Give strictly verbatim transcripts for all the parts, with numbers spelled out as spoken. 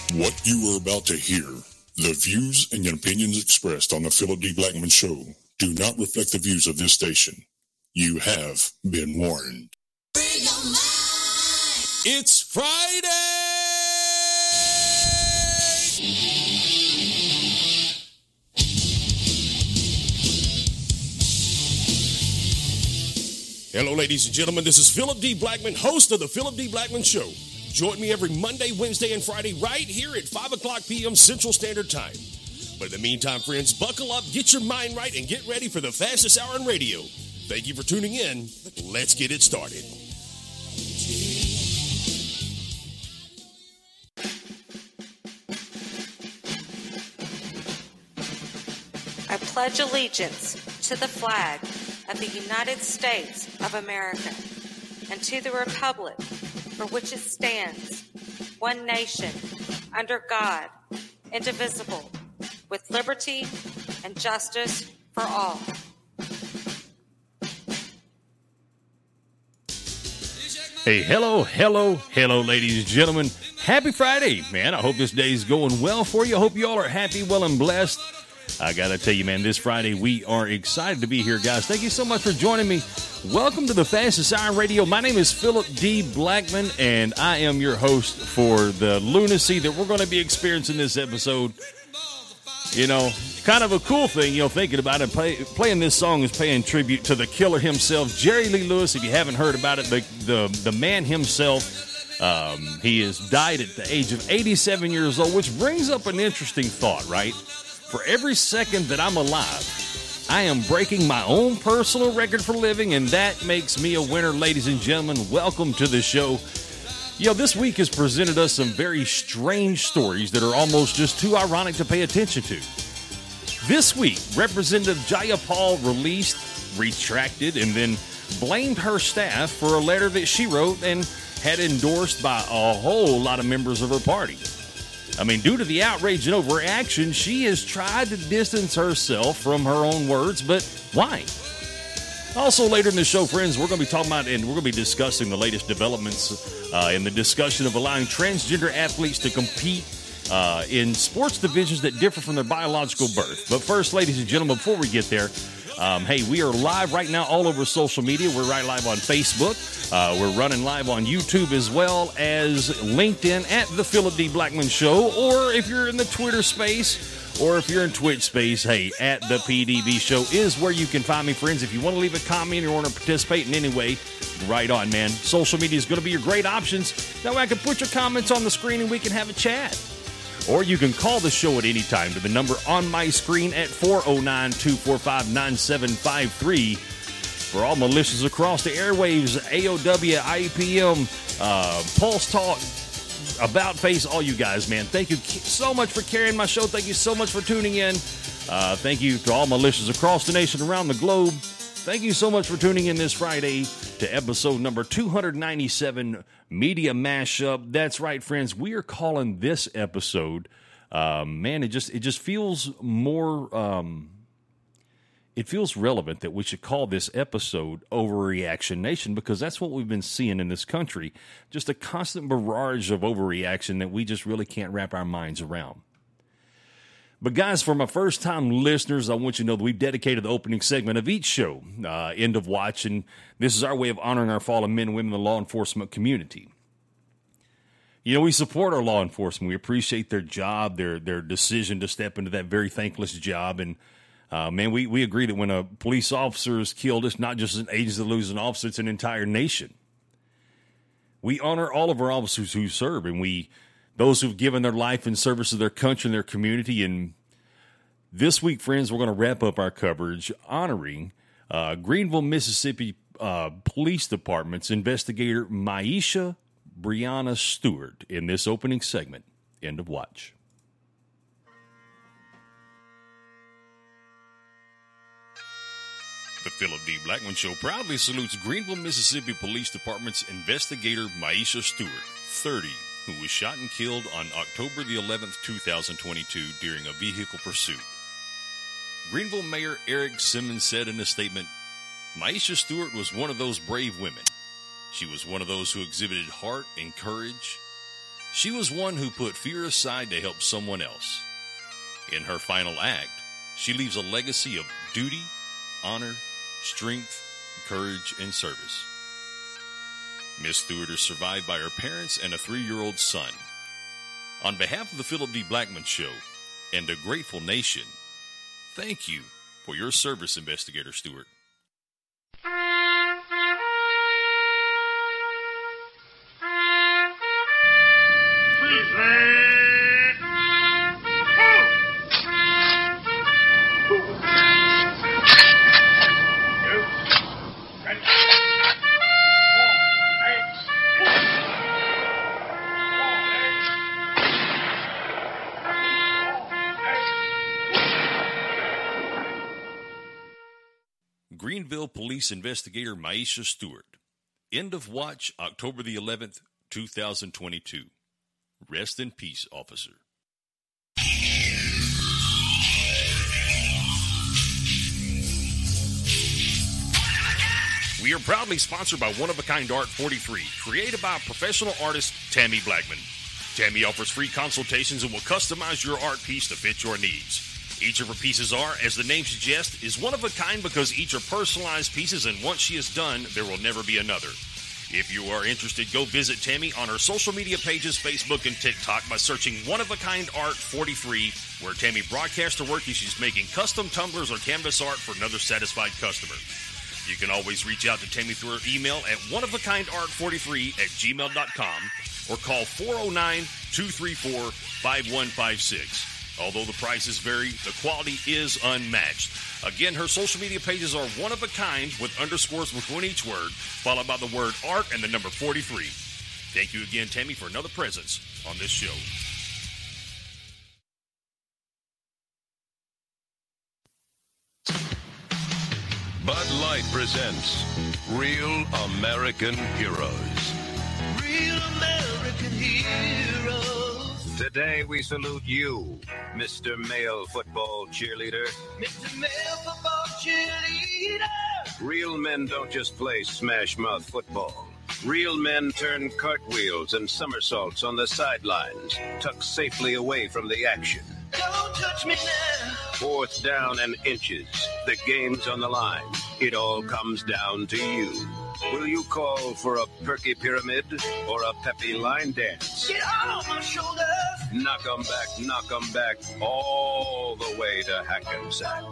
What you are about to hear, the views and opinions expressed on the Philip D. Blackman Show do not reflect the views of this station. You have been warned. It's Friday! Hello, ladies and gentlemen. This is Philip D. Blackman, host of the Philip D. Blackman Show. Join me every Monday, Wednesday, and Friday right here at five o'clock p.m. Central Standard Time. But in the meantime, friends, buckle up, get your mind right, and get ready for the fastest hour in radio. Thank you for tuning in. Let's get it started. I pledge allegiance to the flag of the United States of America and to the republic for which it stands, one nation, under God, indivisible, with liberty and justice for all. Hey, hello, hello, hello, ladies and gentlemen. Happy Friday, man. I hope this day is going well for you. I hope you all are happy, well, and blessed. I got to tell you, man, this Friday we are excited to be here, guys. Thank you so much for joining me. Welcome to the Fastest Hour in Radio. My name is Philip D. Blackman, and I am your host for the lunacy that we're going to be experiencing this episode. You know, kind of a cool thing, you know, thinking about it. Play, playing this song is paying tribute to the killer himself, Jerry Lee Lewis. If you haven't heard about it, the the, the man himself, um, he has died at the age of eighty-seven years old, which brings up an interesting thought, right? For every second that I'm alive, I am breaking my own personal record for living, and that makes me a winner, ladies and gentlemen. Welcome to the show. You know, this week has presented us some very strange stories that are almost just too ironic to pay attention to. This week, Representative Jayapal released, retracted, and then blamed her staff for a letter that she wrote and had endorsed by a whole lot of members of her party. I mean, due to the outrage and overreaction, she has tried to distance herself from her own words, but why? Also, later in the show, friends, we're going to be talking about and we're going to be discussing the latest developments uh, in the discussion of allowing transgender athletes to compete uh, in sports divisions that differ from their biological birth. But first, ladies and gentlemen, before we get there, Um, hey, we are live right now all over social media. We're right live on Facebook. Uh, we're running live on YouTube as well as LinkedIn at The Philip D. Blackman Show. Or if you're in the Twitter space or if you're in Twitch space, hey, at The P D B Show is where you can find me, friends. If you want to leave a comment or want to participate in any way, right on, man. Social media is going to be your great options. That way I can put your comments on the screen and we can have a chat. Or you can call the show at any time to the number on my screen at four oh nine, two four five, nine seven five three. For all militias across the airwaves, A O W, I P M, uh, Pulse Talk, About Face, all you guys, man. Thank you so much for carrying my show. Thank you so much for tuning in. Uh, thank you to all militias across the nation, around the globe. Thank you so much for tuning in this Friday to episode number two ninety-seven, Media Mashup. That's right, friends. We are calling this episode, um, man, it just it just feels more, um, it feels relevant that we should call this episode Overreaction Nation, because that's what we've been seeing in this country. Just a constant barrage of overreaction that we just really can't wrap our minds around. But guys, for my first-time listeners, I want you to know that we've dedicated the opening segment of each show, uh, End of Watch, and this is our way of honoring our fallen men and women in the law enforcement community. You know, we support our law enforcement. We appreciate their job, their their decision to step into that very thankless job, and uh, man, we, we agree that when a police officer is killed, it's not just an agency that loses an officer, it's an entire nation. We honor all of our officers who serve, and we those who've given their life in service to their country and their community. And this week, friends, we're going to wrap up our coverage honoring uh, Greenville, Mississippi uh, Police Department's investigator Maisha Brianna Stewart in this opening segment, End of Watch. The Philip D. Blackman Show proudly salutes Greenville, Mississippi Police Department's investigator Maisha Stewart, thirty, who was shot and killed on October the eleventh, two thousand twenty-two during a vehicle pursuit. Greenville Mayor Eric Simmons said in a statement, Maisha Stewart was one of those brave women. She was one of those who exhibited heart and courage. She was one who put fear aside to help someone else. In her final act, she leaves a legacy of duty, honor, strength, courage, and service. Miss Stewart is survived by her parents and a three-year-old son. On behalf of the Philip D. Blackman Show and a grateful nation, thank you for your service, Investigator Stewart. Greenville Police Investigator Maisha Stewart. End of watch, October the eleventh, two thousand twenty-two. Rest in peace, officer. We are proudly sponsored by One of a Kind Art forty-three, created by professional artist Tammy Blackman. Tammy offers free consultations and will customize your art piece to fit your needs. Each of her pieces are, as the name suggests, is one of a kind because each are personalized pieces, and once she is done, there will never be another. If you are interested, go visit Tammy on her social media pages, Facebook and TikTok, by searching One of a Kind Art forty-three, where Tammy broadcasts her work as she's making custom tumblers or canvas art for another satisfied customer. You can always reach out to Tammy through her email at one of a kind art forty-three at gmail dot com or call four oh nine, two three four, five one five six. Although the prices vary, the quality is unmatched. Again, her social media pages are one of a kind with underscores between each word, followed by the word art and the number forty-three. Thank you again, Tammy, for another presence on this show. Bud Light presents Real American Heroes. Real American Heroes. Today we salute you, Mister Male Football Cheerleader. Mister Male Football Cheerleader. Real men don't just play smash mouth football. Real men turn cartwheels and somersaults on the sidelines, tucked safely away from the action. Don't touch me now. Fourth down and inches. The game's on the line. It all comes down to you. Will you call for a perky pyramid or a peppy line dance? Get off my shoulders. Knock 'em back, knock 'em back, all the way to Hackensack.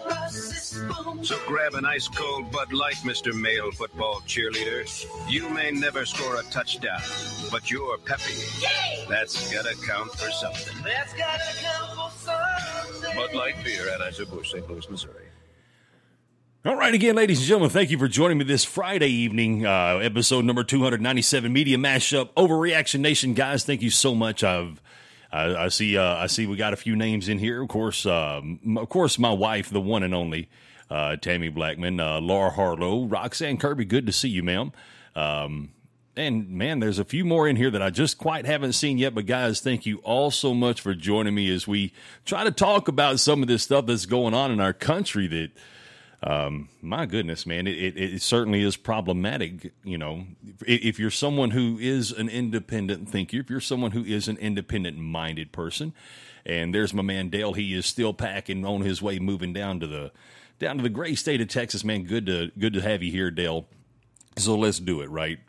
So grab an ice-cold Bud Light, Mister Male Football Cheerleader. You may never score a touchdown, but you're peppy. Yay! That's gotta count for something. That's gotta count for something. Bud Light Beer, Anheuser-Busch, Saint Louis, Missouri. All right, again, ladies and gentlemen, thank you for joining me this Friday evening, uh, episode number two ninety-seven, Media Mashup, Overreaction Nation. Guys, thank you so much. I've, I, I see, uh, I see we got a few names in here. Of course, uh, of course, my wife, the one and only, uh, Tammy Blackman, uh, Laura Harlow, Roxanne Kirby. Good to see you, ma'am. Um, and man, there's a few more in here that I just quite haven't seen yet. But guys, thank you all so much for joining me as we try to talk about some of this stuff that's going on in our country that, Um, my goodness, man, it, it, it certainly is problematic. You know, if, if you're someone who is an independent thinker, if you're someone who is an independent minded person, and there's my man Dale, he is still packing on his way, moving down to the, down to the great state of Texas, man. Good to, good to have you here, Dale. So let's do it, right?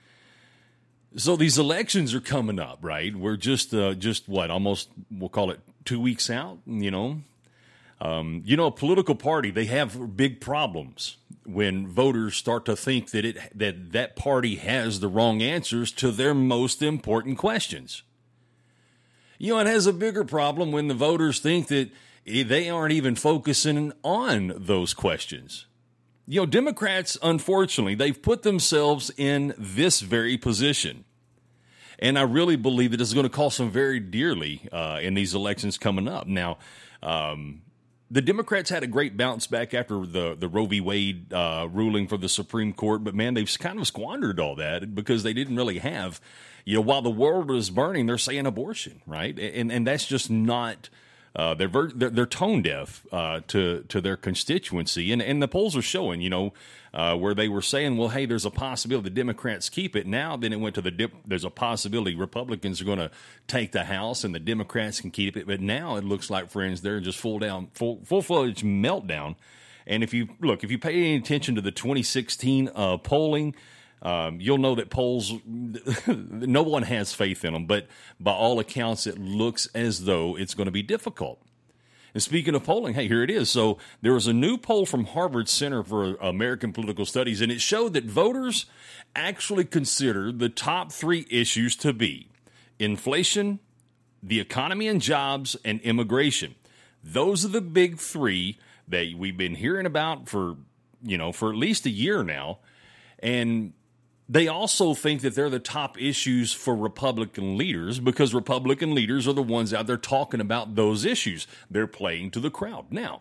So these elections are coming up, right? We're just, uh, just what, almost, we'll call it two weeks out, you know? Um, you know, a political party, they have big problems when voters start to think that it that that party has the wrong answers to their most important questions. You know, it has a bigger problem when the voters think that they aren't even focusing on those questions. You know, Democrats, unfortunately, they've put themselves in this very position. And I really believe that it's going to cost them very dearly uh, in these elections coming up. Now, um, the Democrats had a great bounce back after the, the Roe v. Wade uh, ruling for the Supreme Court, but man, they've kind of squandered all that because they didn't really have, you know, while the world is burning, they're saying abortion, right? And and that's just not Uh, they're, ver- they're they're tone deaf uh, to to their constituency, and and the polls are showing, you know, uh, where they were saying, well, hey, there's a possibility the Democrats keep it. Now, then it went to the dip- there's a possibility Republicans are going to take the House and the Democrats can keep it. But now it looks like, friends, they're just full down, full full fledged meltdown. And if you look, if you pay any attention to the twenty sixteen uh, polling. Um, you'll know that polls, no one has faith in them, but by all accounts, it looks as though it's going to be difficult. And speaking of polling, hey, here it is. So there was a new poll from Harvard Center for American Political Studies, and it showed that voters actually consider the top three issues to be inflation, the economy and jobs, and immigration. Those are the big three that we've been hearing about for, you know, for at least a year now. And they also think that they're the top issues for Republican leaders because Republican leaders are the ones out there talking about those issues. They're playing to the crowd. Now,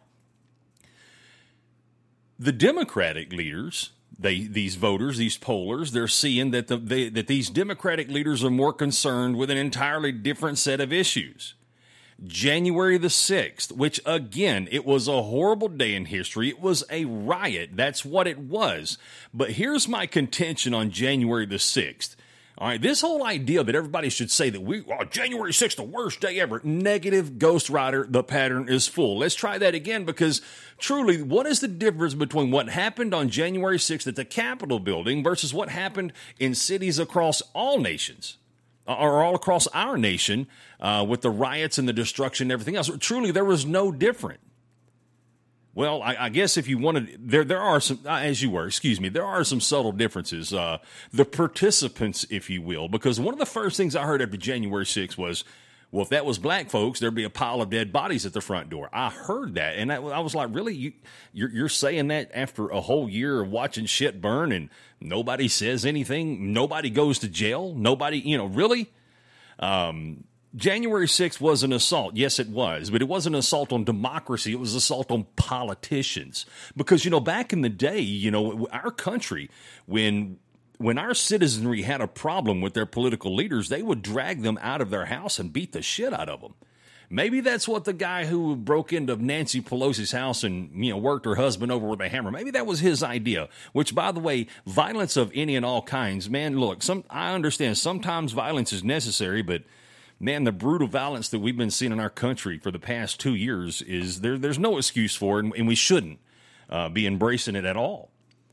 the Democratic leaders, they these voters, these pollers, they're seeing that the, they, that these Democratic leaders are more concerned with an entirely different set of issues. January the sixth, which again, it was a horrible day in history. It was a riot. That's what it was. But here's my contention on January the sixth. All right, this whole idea that everybody should say that we, oh, January sixth, the worst day ever. Negative, Ghost Rider, the pattern is full. Let's try that again because truly, what is the difference between what happened on January sixth at the Capitol building versus what happened in cities across all nations? Or all across our nation uh, with the riots and the destruction and everything else. Truly, there was no different. Well, I, I guess if you wanted, there there are some, as you were, excuse me, there are some subtle differences. Uh, the participants, if you will, because one of the first things I heard after January sixth was, well, if that was black folks, there'd be a pile of dead bodies at the front door. I heard that, and I, I was like, really? You, you're, you're saying that after a whole year of watching shit burn and nobody says anything? Nobody goes to jail? Nobody, you know, really? Um, January sixth was an assault. Yes, it was. But it wasn't an assault on democracy. It was an assault on politicians. Because, you know, back in the day, you know, our country, when... When our citizenry had a problem with their political leaders, they would drag them out of their house and beat the shit out of them. Maybe that's what the guy who broke into Nancy Pelosi's house and, you know, worked her husband over with a hammer, maybe that was his idea, which, by the way, violence of any and all kinds, man, look, some I understand sometimes violence is necessary, but, man, the brutal violence that we've been seeing in our country for the past two years is there. There's no excuse for it, and we shouldn't uh, be embracing it at all.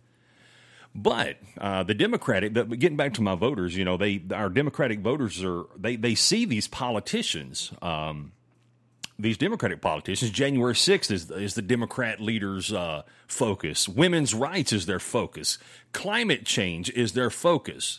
But uh, the Democratic, the, getting back to my voters, you know, they our Democratic voters are they they see these politicians, um, these Democratic politicians. January sixth is is the Democrat leaders' uh, focus. Women's rights is their focus. Climate change is their focus.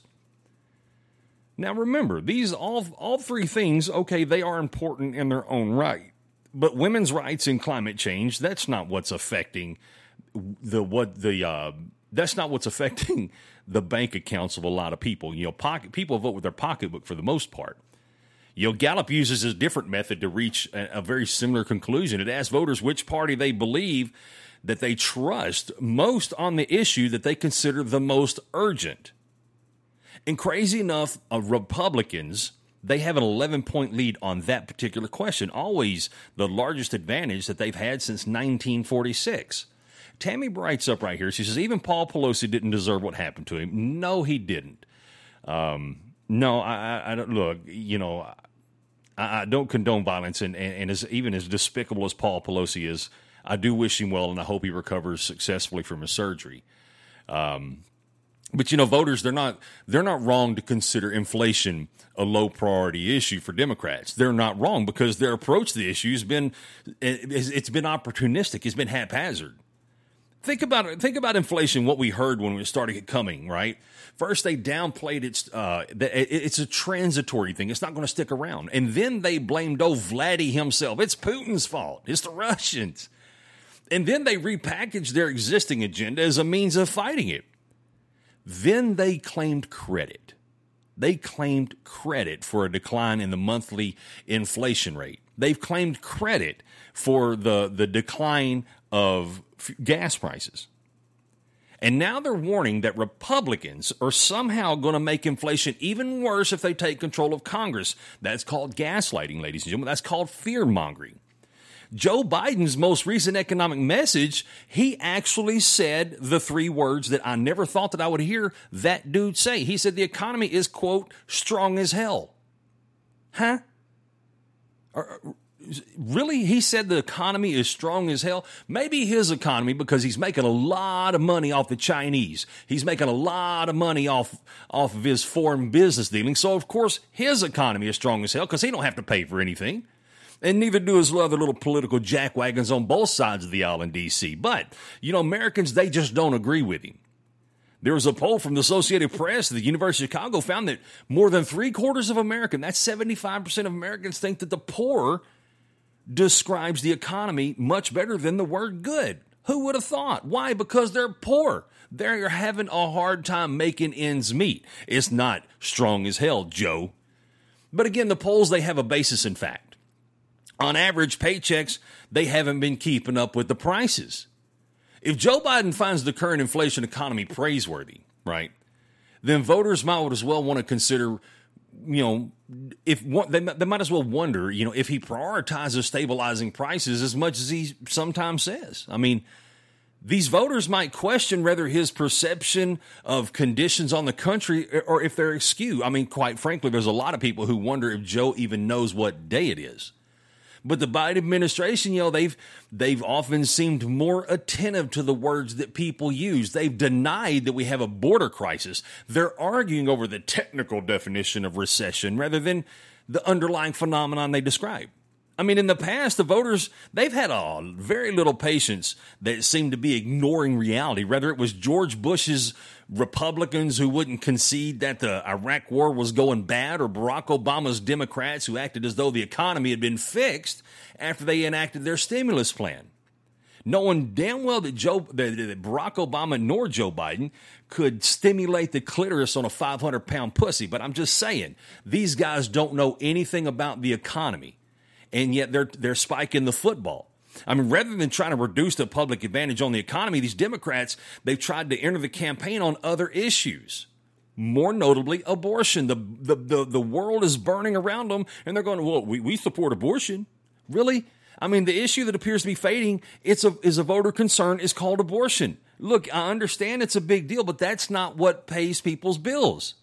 Now, remember, these all all three things. Okay, they are important in their own right, but women's rights and climate change, that's not what's affecting the what the. Uh, That's not what's affecting the bank accounts of a lot of people. You know, pocket people vote with their pocketbook for the most part. You know, Gallup uses a different method to reach a, a very similar conclusion. It asks voters which party they believe that they trust most on the issue that they consider the most urgent. And crazy enough, uh, Republicans, they have an eleven-point lead on that particular question, always the largest advantage that they've had since nineteen forty-six. Tammy writes up right here. She says, even Paul Pelosi didn't deserve what happened to him. No, he didn't. Um, no, I, I, I don't look, you know, I, I don't condone violence. And, and, and as, even as despicable as Paul Pelosi is, I do wish him well, and I hope he recovers successfully from his surgery. Um, but, you know, voters, they're not, they're not wrong to consider inflation a low priority issue for Democrats. They're not wrong because their approach to the issue has been, it's been opportunistic. It's been haphazard. Think about it. Think about inflation, what we heard when it started coming, right? First, they downplayed its, uh, it's a transitory thing. It's not going to stick around. And then they blamed, oh, Vladdy himself. It's Putin's fault. It's the Russians. And then they repackaged their existing agenda as a means of fighting it. Then they claimed credit. They claimed credit for a decline in the monthly inflation rate. They've claimed credit for the, the decline of gas prices. And now they're warning that Republicans are somehow going to make inflation even worse if they take control of Congress. That's called gaslighting, ladies and gentlemen. That's called fear-mongering. Joe Biden's most recent economic message, he actually said the three words that I never thought that I would hear that dude say. He said the economy is, quote, strong as hell. Huh? Really? He said the economy is strong as hell? Maybe his economy, because he's making a lot of money off the Chinese. He's making a lot of money off, off of his foreign business dealings. So, of course, his economy is strong as hell because he don't have to pay for anything. And neither do his other little political jackwagons on both sides of the aisle in D C. But, you know, Americans, they just don't agree with him. There was a poll from the Associated Press, the University of Chicago, found that more than three quarters of Americans, that's seventy-five percent of Americans, think that the poor describes the economy much better than the word good. Who would have thought? Why? Because they're poor. They're having a hard time making ends meet. It's not strong as hell, Joe. But again, the polls, they have a basis in fact. On average, paychecks, they haven't been keeping up with the prices. If Joe Biden finds the current inflation economy praiseworthy, right, then voters might as well want to consider, you know, if one, they, they might as well wonder, you know, if he prioritizes stabilizing prices as much as he sometimes says. I mean, these voters might question whether his perception of conditions on the country or if they're askew. I mean, quite frankly, there's a lot of people who wonder if Joe even knows what day it is. But the Biden administration, you know, they've they've often seemed more attentive to the words that people use. They've denied that we have a border crisis. They're arguing over the technical definition of recession rather than the underlying phenomenon they describe. I mean, in the past, the voters, they've had a very little patience that seemed to be ignoring reality. Whether it was George Bush's Republicans who wouldn't concede that the Iraq war was going bad, or Barack Obama's Democrats who acted as though the economy had been fixed after they enacted their stimulus plan. Knowing damn well that Joe, that, that Barack Obama nor Joe Biden could stimulate the clitoris on a five hundred pound pussy. But I'm just saying, these guys don't know anything about the economy. And yet they're they're spiking the football. I mean, rather than trying to reduce the public advantage on the economy, these Democrats, they've tried to enter the campaign on other issues. More notably, abortion. The the the, the world is burning around them, and they're going, well, we, we support abortion. Really? I mean, the issue that appears to be fading, it's a, is a voter concern, is called abortion. Look, I understand it's a big deal, but that's not what pays people's bills.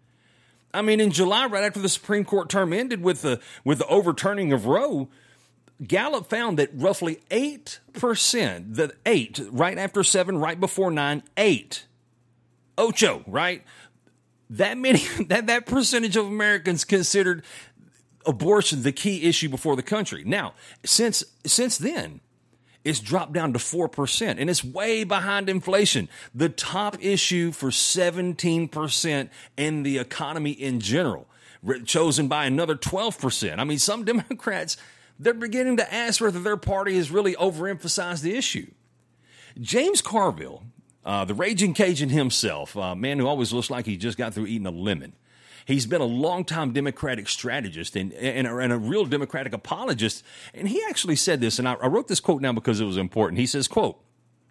I mean, in July, right after the Supreme Court term ended with the with the overturning of Roe, Gallup found that roughly eight percent, the eight, right after seven, right before nine, eight, ocho, right? That many, that, that percentage of Americans considered abortion the key issue before the country. Now, since since then, it's dropped down to four percent, and it's way behind inflation. The top issue for seventeen percent in the economy in general, chosen by another twelve percent. I mean, some Democrats, they're beginning to ask whether their party has really overemphasized the issue. James Carville, uh, the Raging Cajun himself, a man who always looks like he just got through eating a lemon. He's been a longtime Democratic strategist and, and, a, and a real Democratic apologist. And he actually said this, and I, I wrote this quote down because it was important. He says, quote,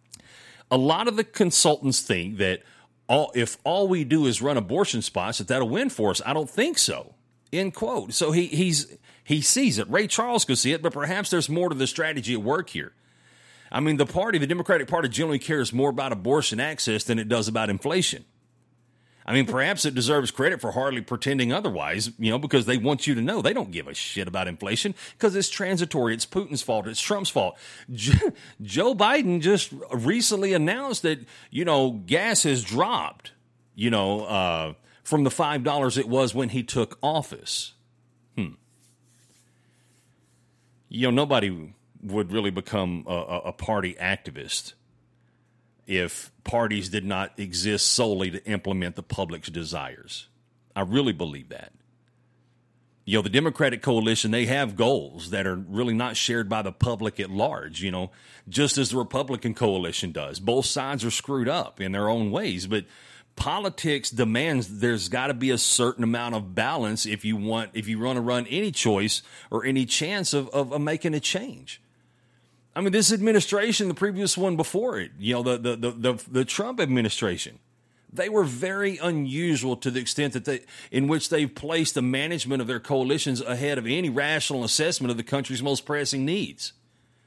a lot of the consultants think that all, if all we do is run abortion spots, that that'll win for us. I don't think so, end quote. So he, he's, he sees it. Ray Charles could see it, but perhaps there's more to the strategy at work here. I mean, the party, the Democratic Party generally cares more about abortion access than it does about inflation. I mean, perhaps it deserves credit for hardly pretending otherwise, you know, because they want you to know they don't give a shit about inflation because it's transitory. It's Putin's fault. It's Trump's fault. J- Joe Biden just recently announced that, you know, gas has dropped, you know, uh, from the five dollars it was when he took office. Hmm. You know, nobody would really become a, a party activist if parties did not exist solely to implement the public's desires. I really believe that. You know, the Democratic coalition, they have goals that are really not shared by the public at large, you know, just as the Republican coalition does. Both sides are screwed up in their own ways, but politics demands there's got to be a certain amount of balance if you want, if you want to run any choice or any chance of, of, of making a change. I mean, this administration, the previous one before it, you know, the, the, the, the, the Trump administration, they were very unusual to the extent that they, in which they've placed the management of their coalitions ahead of any rational assessment of the country's most pressing needs.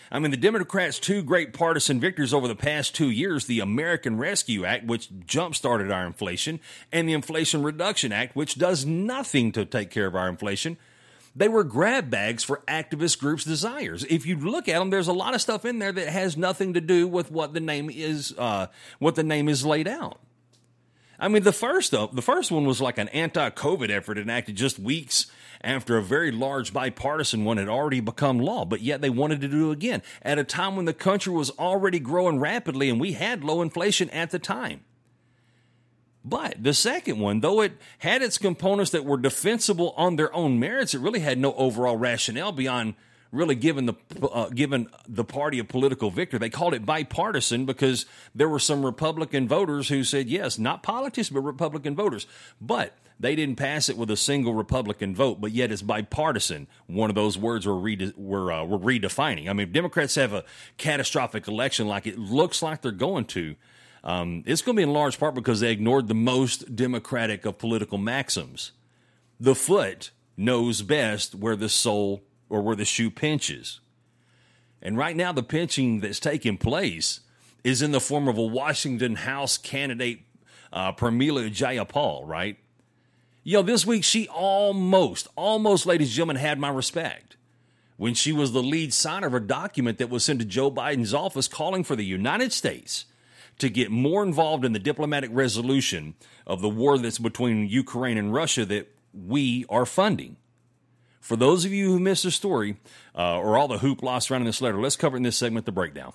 I mean, the Democrats' two great partisan victories over the past two years, the American Rescue Act, which jump-started our inflation, and the Inflation Reduction Act, which does nothing to take care of our inflation, they were grab bags for activist groups' desires. If you look at them, there's a lot of stuff in there that has nothing to do with what the name is, uh, what the name is laid out. I mean, the first uh, the first one was like an anti-COVID effort enacted just weeks after a very large bipartisan one had already become law, but yet they wanted to do it again at a time when the country was already growing rapidly and we had low inflation at the time. But the second one, though it had its components that were defensible on their own merits, it really had no overall rationale beyond really giving the uh, given the party a political victory. They called it bipartisan because there were some Republican voters who said, yes, not politics, but Republican voters. But they didn't pass it with a single Republican vote, but yet it's bipartisan. One of those words we're, rede- we're, uh, we're redefining. I mean, if Democrats have a catastrophic election like it looks like they're going to, um, it's going to be in large part because they ignored the most democratic of political maxims. The foot knows best where the sole or where the shoe pinches. And right now, the pinching that's taking place is in the form of a Washington House candidate, uh, Pramila Jayapal, right? You know, this week she almost, almost, ladies and gentlemen, had my respect when she was the lead signer of a document that was sent to Joe Biden's office calling for the United States to get more involved in the diplomatic resolution of the war that's between Ukraine and Russia that we are funding. For those of you who missed the story uh, or all the hoopla surrounding this letter, let's cover it in this segment, The Breakdown.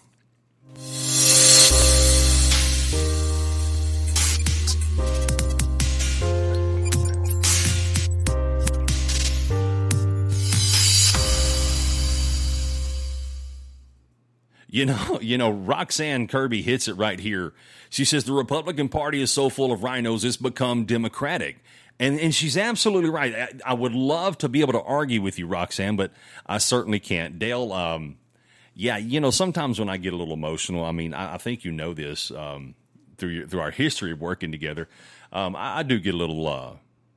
You know, you know, Roxanne Kirby hits it right here. She says the Republican Party is so full of rhinos, it's become Democratic. And and she's absolutely right. I, I would love to be able to argue with you, Roxanne, but I certainly can't. Dale, um, yeah, you know, sometimes when I get a little emotional, I mean, I, I think you know this um, through your, through our history of working together. Um, I, I do get a little, uh,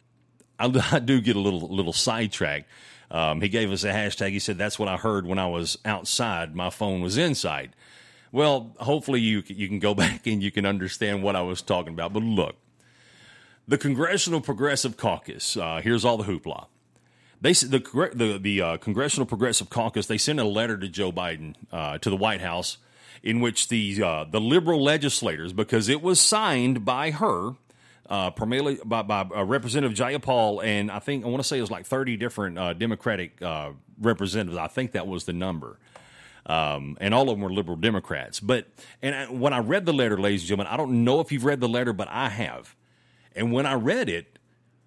I, I do get a little little sidetracked. Um, he gave us a hashtag. He said, that's what I heard when I was outside. My phone was inside. Well, hopefully you you can go back and you can understand what I was talking about. But look, the Congressional Progressive Caucus, uh, here's all the hoopla. They the the, the uh, Congressional Progressive Caucus, they sent a letter to Joe Biden, uh, to the White House, in which the uh, the liberal legislators, because it was signed by her, uh, primarily by, by uh, Representative Jayapal, and I think I want to say it was like thirty different uh, Democratic uh, representatives. I think that was the number. Um, and all of them were liberal Democrats. But and I, when I read the letter, ladies and gentlemen, I don't know if you've read the letter, but I have. And when I read it,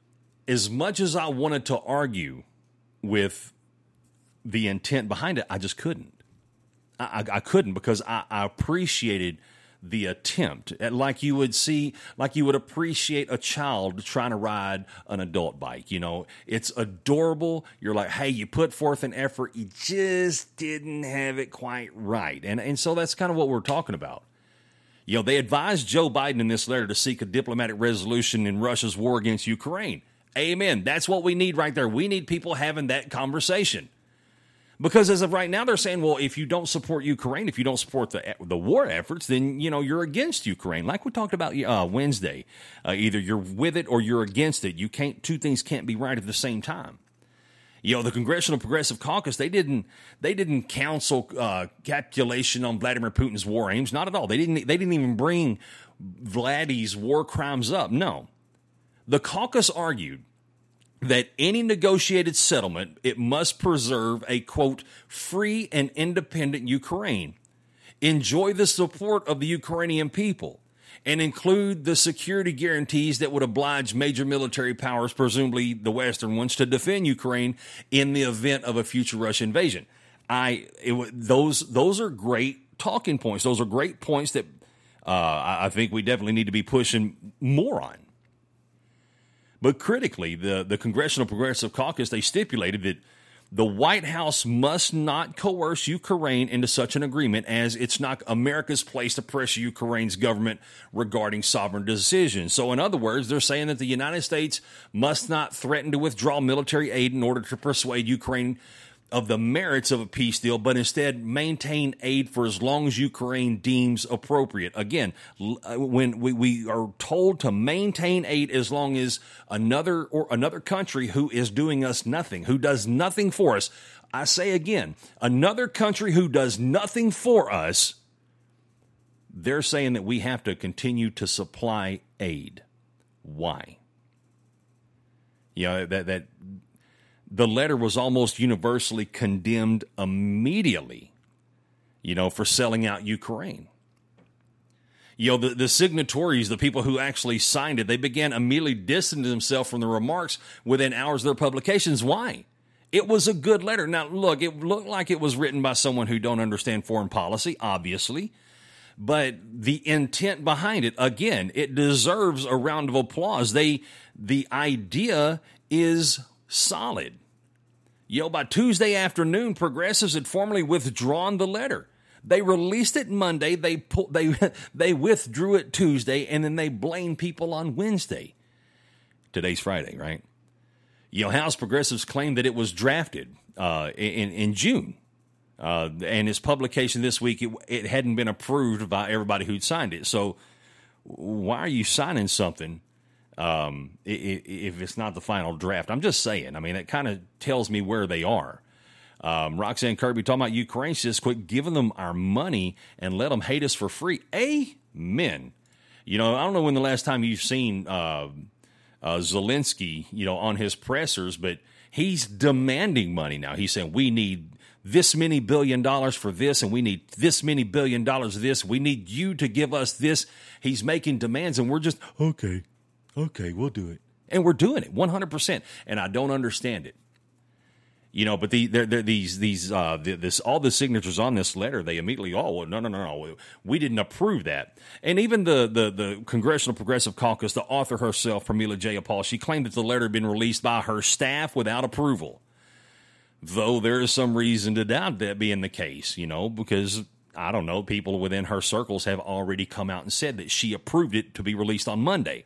as much as I wanted to argue with the intent behind it, I just couldn't. I, I, I couldn't because I, I appreciated the attempt, like you would see, like you would appreciate a child trying to ride an adult bike. You know, it's adorable. You're like, hey, you put forth an effort. You just didn't have it quite right. And, and so that's kind of what we're talking about. You know, they advised Joe Biden in this letter to seek a diplomatic resolution in Russia's war against Ukraine. Amen. That's what we need right there. We need people having that conversation. Because as of right now, they're saying, well, if you don't support Ukraine, if you don't support the the war efforts, then, you know, you're against Ukraine. Like we talked about uh, Wednesday. Uh, either you're with it or you're against it. You can't, two things can't be right at the same time. You know, the Congressional Progressive Caucus, they didn't they didn't counsel uh, capitulation on Vladimir Putin's war aims. Not at all. They didn't they didn't even bring Vladdy's war crimes up. No. The caucus argued that any negotiated settlement, it must preserve a, quote, free and independent Ukraine, enjoy the support of the Ukrainian people, and include the security guarantees that would oblige major military powers, presumably the Western ones, to defend Ukraine in the event of a future Russian invasion. I it, those those are great talking points. Those are great points that uh, I, I think we definitely need to be pushing more on. But critically, the, the Congressional Progressive Caucus, they stipulated that the White House must not coerce Ukraine into such an agreement, as it's not America's place to pressure Ukraine's government regarding sovereign decisions. So in other words, they're saying that the United States must not threaten to withdraw military aid in order to persuade Ukraine of the merits of a peace deal, but instead maintain aid for as long as Ukraine deems appropriate. Again, when we, we are told to maintain aid as long as another or another country who is doing us nothing, who does nothing for us, I say again, another country who does nothing for us, they're saying that we have to continue to supply aid. Why? You know, that that the letter was almost universally condemned immediately, you know, for selling out Ukraine. You know, the, the signatories, the people who actually signed it, they began immediately distancing themselves from the remarks within hours of their publications. Why? It was a good letter. Now, look, it looked like it was written by someone who don't understand foreign policy, obviously. But the intent behind it, again, it deserves a round of applause. They, the idea is solid. You know, by Tuesday afternoon, progressives had formally withdrawn the letter. They released it Monday, they pu- they they withdrew it Tuesday, and then they blamed people on Wednesday. Today's Friday, right? You know, House progressives claimed that it was drafted uh, in, in June. Uh, and its publication this week, it, it hadn't been approved by everybody who'd signed it. So why are you signing something um, if it's not the final draft? I'm just saying. I mean, it kind of tells me where they are. Um, Roxanne Kirby talking about Ukraine. She says, quit giving them our money and let them hate us for free. Amen. You know, I don't know when the last time you've seen uh, uh, Zelensky, you know, on his pressers, but he's demanding money now. He's saying we need this many billion dollars for this, and we need this many billion dollars of this. We need you to give us this. He's making demands, and we're just, okay, okay, we'll do it. And we're doing it one hundred percent, and I don't understand it. You know, but the, they're, they're, these, these, uh, this, all the signatures on this letter, they immediately, oh, well, no, no, no, no, we didn't approve that. And even the, the, the Congressional Progressive Caucus, the author herself, Pramila Jayapal, she claimed that the letter had been released by her staff without approval. Though there is some reason to doubt that being the case, you know, because, I don't know, people within her circles have already come out and said that she approved it to be released on Monday.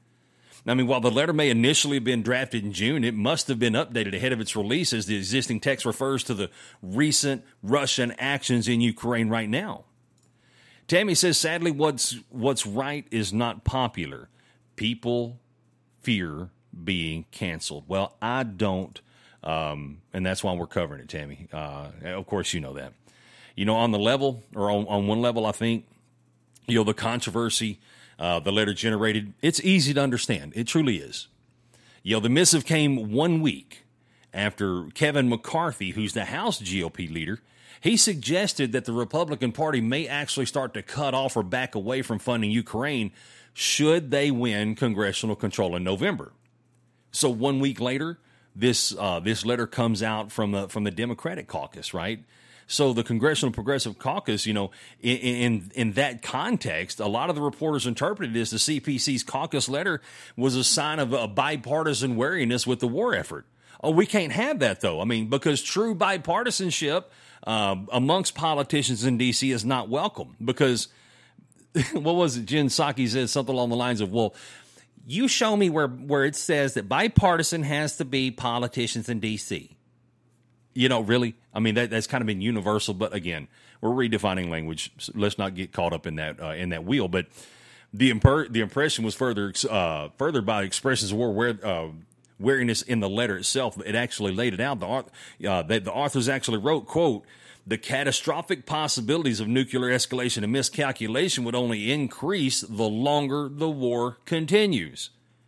I mean, while the letter may initially have been drafted in June, it must have been updated ahead of its release, as the existing text refers to the recent Russian actions in Ukraine right now. Tammy says, sadly, what's what's right is not popular. People fear being canceled. Well, I don't, um, and that's why we're covering it, Tammy. Uh, of course, you know that. You know, on the level, or on, on one level, I think, you know, the controversy Uh, the letter generated, it's easy to understand. It truly is. You know, the missive came one week after Kevin McCarthy, who's the House G O P leader, he suggested that the Republican Party may actually start to cut off or back away from funding Ukraine should they win congressional control in November. So one week later, this uh, this letter comes out from the from the Democratic caucus, right? So the Congressional Progressive Caucus, you know, in, in in that context, a lot of the reporters interpreted it as the C P C's caucus letter was a sign of a bipartisan wariness with the war effort. Oh, we can't have that, though. I mean, because true bipartisanship uh, amongst politicians in D C is not welcome. Because, what was it? Jen Psaki said something along the lines of, well, you show me where, where it says that bipartisan has to be politicians in D C You know, really? I mean, that, that's kind of been universal, but again, we're redefining language. So let's not get caught up in that uh, in that wheel. But the imper- the impression was further uh, furthered by expressions of war where, uh, wariness in the letter itself. It actually laid it out. The, uh, the, the authors actually wrote, quote, the catastrophic possibilities of nuclear escalation and miscalculation would only increase the longer the war continues.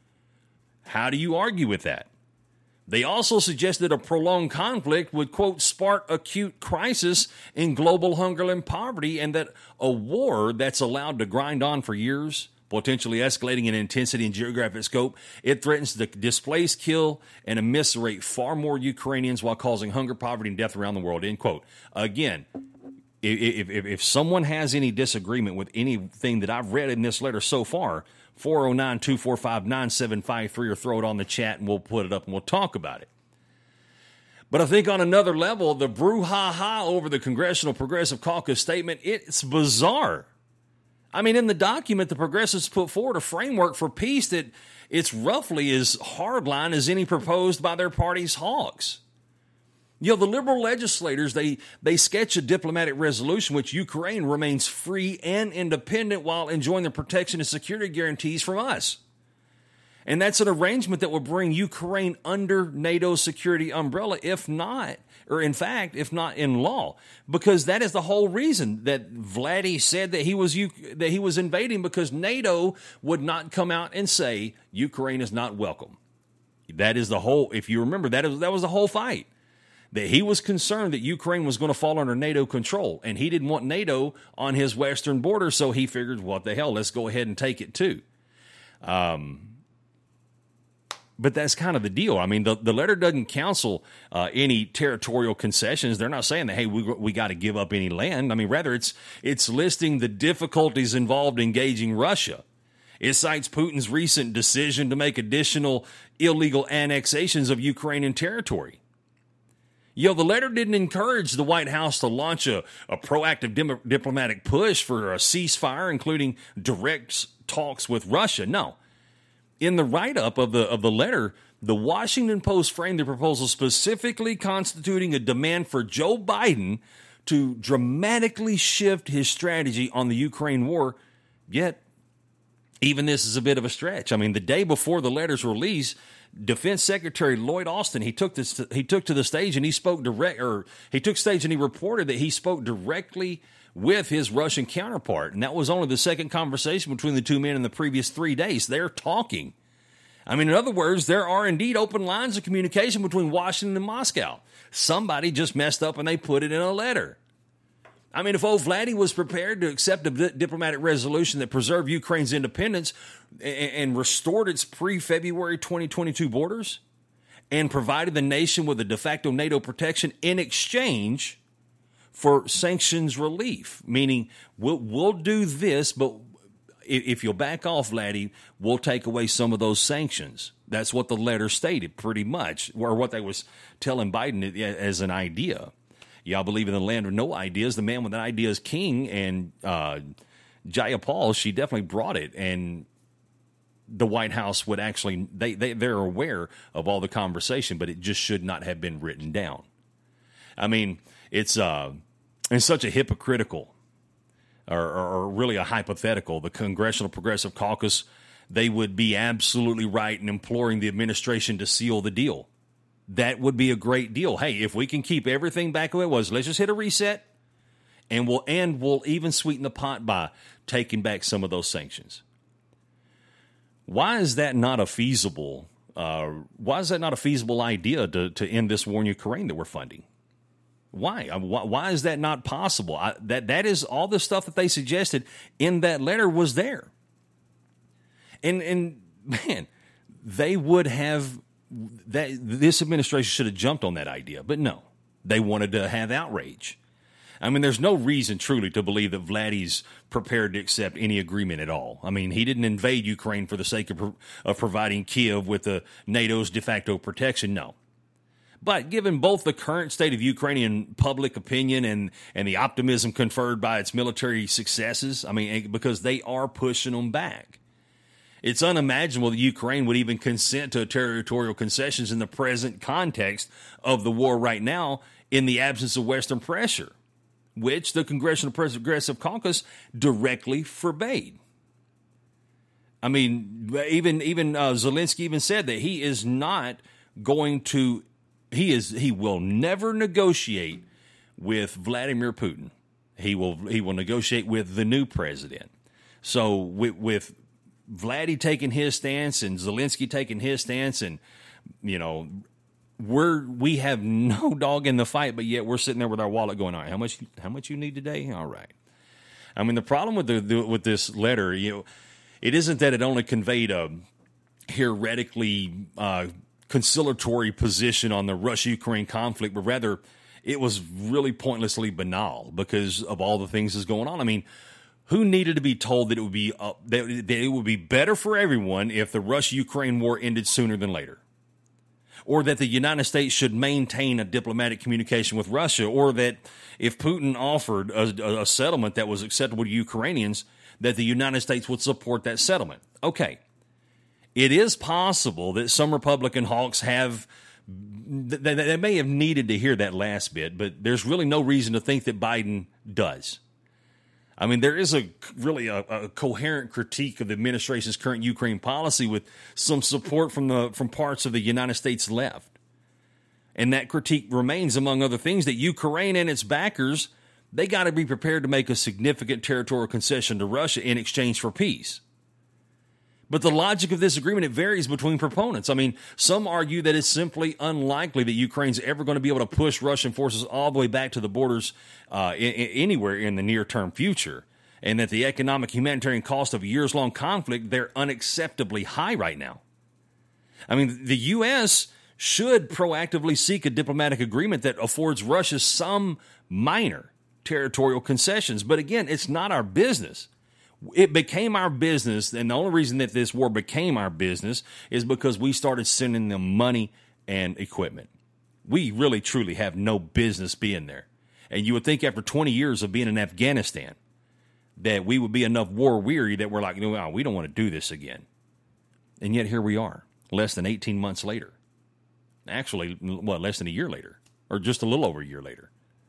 How do you argue with that? They also suggested a prolonged conflict would, quote, spark acute crisis in global hunger and poverty, and that a war that's allowed to grind on for years, potentially escalating in intensity and geographic scope, it threatens to displace, kill, and eviscerate far more Ukrainians while causing hunger, poverty, and death around the world, end quote. Again, if, if, if someone has any disagreement with anything that I've read in this letter so far, four oh nine, two four five, nine seven five three, or throw it on the chat and we'll put it up and we'll talk about it. But I think on another level, the brouhaha over the Congressional Progressive Caucus statement, it's bizarre. I mean, in the document, the progressives put forward a framework for peace that it's roughly as hardline as any proposed by their party's hawks. You know, the liberal legislators, they, they sketch a diplomatic resolution which Ukraine remains free and independent while enjoying the protection and security guarantees from us. And that's an arrangement that will bring Ukraine under NATO's security umbrella, if not, or in fact, if not in law, because that is the whole reason that Vladdy said that he was that he was invading, because NATO would not come out and say Ukraine is not welcome. That is the whole. If you remember, that is that was the whole fight. That he was concerned that Ukraine was going to fall under NATO control, and he didn't want NATO on his western border, so he figured, what the hell, let's go ahead and take it too. Um. But that's kind of the deal. I mean, the, the letter doesn't counsel uh, any territorial concessions. They're not saying that, hey, we we got to give up any land. I mean, rather, it's it's listing the difficulties involved engaging Russia. It cites Putin's recent decision to make additional illegal annexations of Ukrainian territory. You know, the letter didn't encourage the White House to launch a, a proactive dim- diplomatic push for a ceasefire, including direct talks with Russia. No. In the write-up of the of the letter, the Washington Post framed the proposal specifically constituting a demand for Joe Biden to dramatically shift his strategy on the Ukraine war. Yet, even this is a bit of a stretch. I mean, the day before the letter's release, Defense Secretary Lloyd Austin, he took this he took to the stage and he spoke direct or he took stage and he reported that he spoke directly with his Russian counterpart. And that was only the second conversation between the two men in the previous three days. They're talking. I mean, in other words, there are indeed open lines of communication between Washington and Moscow. Somebody just messed up and they put it in a letter. I mean, if old Vladdy was prepared to accept a diplomatic resolution that preserved Ukraine's independence and restored its pre-February twenty twenty-two borders and provided the nation with a de facto NATO protection in exchange for sanctions relief, meaning we'll, we'll do this, but if you'll back off, Vladdy, we'll take away some of those sanctions. That's what the letter stated, pretty much, or what they was telling Biden as an idea. Y'all believe in the land of no ideas. The man with an idea is king, and uh, Jayapal, she definitely brought it, and the White House would actually, they, they, they're aware of all the conversation, but it just should not have been written down. I mean, it's uh, it's such a hypocritical or, or, or really a hypothetical. The Congressional Progressive Caucus, they would be absolutely right in imploring the administration to seal the deal. That would be a great deal. Hey, if we can keep everything back the way it was, let's just hit a reset, and we'll and we'll even sweeten the pot by taking back some of those sanctions. Why is that not a feasible? Uh, why is that not a feasible idea to to end this war in Ukraine that we're funding? Why? Why, why is that not possible? I, that that is all the stuff that they suggested in that letter was there. And and man, they would have that. This administration should have jumped on that idea, but no, they wanted to have outrage. I mean, there's no reason truly to believe that Vladdy's prepared to accept any agreement at all. I mean, he didn't invade Ukraine for the sake of, of providing Kiev with the NATO's de facto protection. No. But given both the current state of Ukrainian public opinion and, and the optimism conferred by its military successes, I mean, because they are pushing them back, it's unimaginable that Ukraine would even consent to territorial concessions in the present context of the war right now in the absence of Western pressure, which the Congressional Progressive Caucus directly forbade. I mean, even even uh, Zelensky even said that he is not going to, he is he will never negotiate with Vladimir Putin. He will he will negotiate with the new president. So with, with Vladdy taking his stance and Zelensky taking his stance, and you know, we're we have no dog in the fight, but yet we're sitting there with our wallet going, all right, how much how much you need today? All right. I mean, the problem with the, the with this letter, you know, it isn't that it only conveyed a heretically uh, conciliatory position on the Russia-Ukraine conflict, but rather it was really pointlessly banal because of all the things that's going on. I mean, who needed to be told that it would be uh, that, that it would be better for everyone if the Russia-Ukraine war ended sooner than later? Or that the United States should maintain a diplomatic communication with Russia, or that if Putin offered a, a settlement that was acceptable to Ukrainians, that the United States would support that settlement. Okay, it is possible that some Republican hawks have they, they may have needed to hear that last bit, but there's really no reason to think that Biden does. I mean, there is a really a, a coherent critique of the administration's current Ukraine policy with some support from the from parts of the United States left. And that critique remains, among other things, that Ukraine and its backers, they got to be prepared to make a significant territorial concession to Russia in exchange for peace. But the logic of this agreement, it varies between proponents. I mean, some argue that it's simply unlikely that Ukraine's ever going to be able to push Russian forces all the way back to the borders uh, in, in, anywhere in the near-term future, and that the economic humanitarian cost of a years-long conflict, they're unacceptably high right now. I mean, the U S should proactively seek a diplomatic agreement that affords Russia some minor territorial concessions. But again, it's not our business. It became our business, and the only reason that this war became our business is because we started sending them money and equipment. We really, truly have no business being there. And you would think after twenty years of being in Afghanistan that we would be enough war weary that we're like, no, we don't want to do this again. And yet here we are, less than eighteen months later. Actually, what, less than a year later, or just a little over a year later.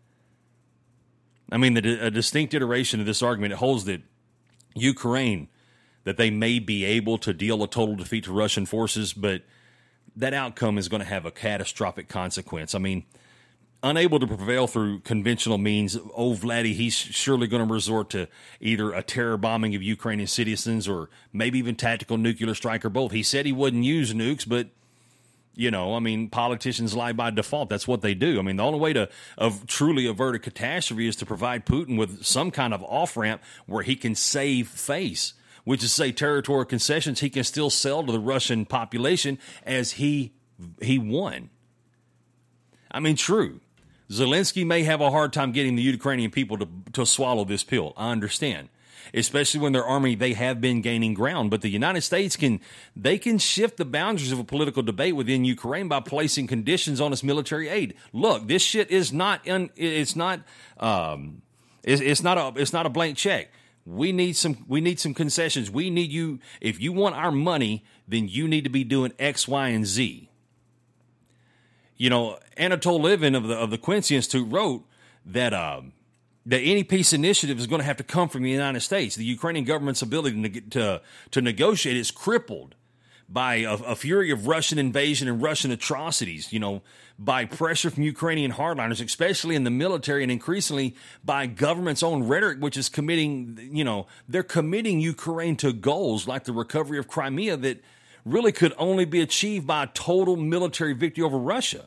I mean, the, a distinct iteration of this argument holds that Ukraine, that they may be able to deal a total defeat to Russian forces, but that outcome is going to have a catastrophic consequence. I mean, unable to prevail through conventional means, oh, Vladdy, he's surely going to resort to either a terror bombing of Ukrainian citizens or maybe even tactical nuclear strike or both. He said he wouldn't use nukes, but you know, I mean, politicians lie by default. That's what they do. I mean, the only way to of truly avert a catastrophe is to provide Putin with some kind of off-ramp where he can save face, which is, say, territorial concessions he can still sell to the Russian population as he he won. I mean, true. Zelensky may have a hard time getting the Ukrainian people to, to swallow this pill. I understand. Especially when their army, they have been gaining ground. But the United States can, they can shift the boundaries of a political debate within Ukraine by placing conditions on its military aid. Look, this shit is not, it's not, um, it's, it's not a, it's not a blank check. We need some, we need some concessions. We need you, if you want our money, then you need to be doing X, Y, and Z. You know, Anatol Livin of the, of the Quincy Institute wrote that, um, that any peace initiative is going to have to come from the United States. The Ukrainian government's ability to to, to negotiate is crippled by a, a fury of Russian invasion and Russian atrocities, you know, by pressure from Ukrainian hardliners, especially in the military, and increasingly by government's own rhetoric, which is committing, you know, they're committing Ukraine to goals like the recovery of Crimea that really could only be achieved by a total military victory over Russia.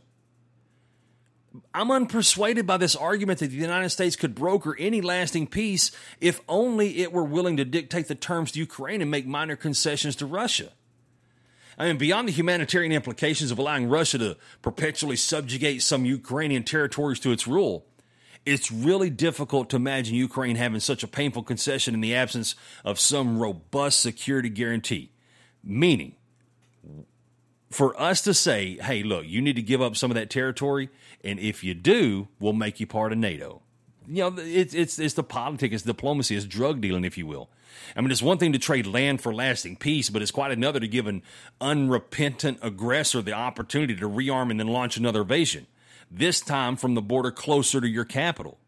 I'm unpersuaded by this argument that the United States could broker any lasting peace if only it were willing to dictate the terms to Ukraine and make minor concessions to Russia. I mean, beyond the humanitarian implications of allowing Russia to perpetually subjugate some Ukrainian territories to its rule, it's really difficult to imagine Ukraine having such a painful concession in the absence of some robust security guarantee. Meaning, for us to say, hey, look, you need to give up some of that territory, and if you do, we'll make you part of NATO. You know, it's it's it's the politics, it's diplomacy, it's drug dealing, if you will. I mean, it's one thing to trade land for lasting peace, but it's quite another to give an unrepentant aggressor the opportunity to rearm and then launch another invasion, this time from the border closer to your capital.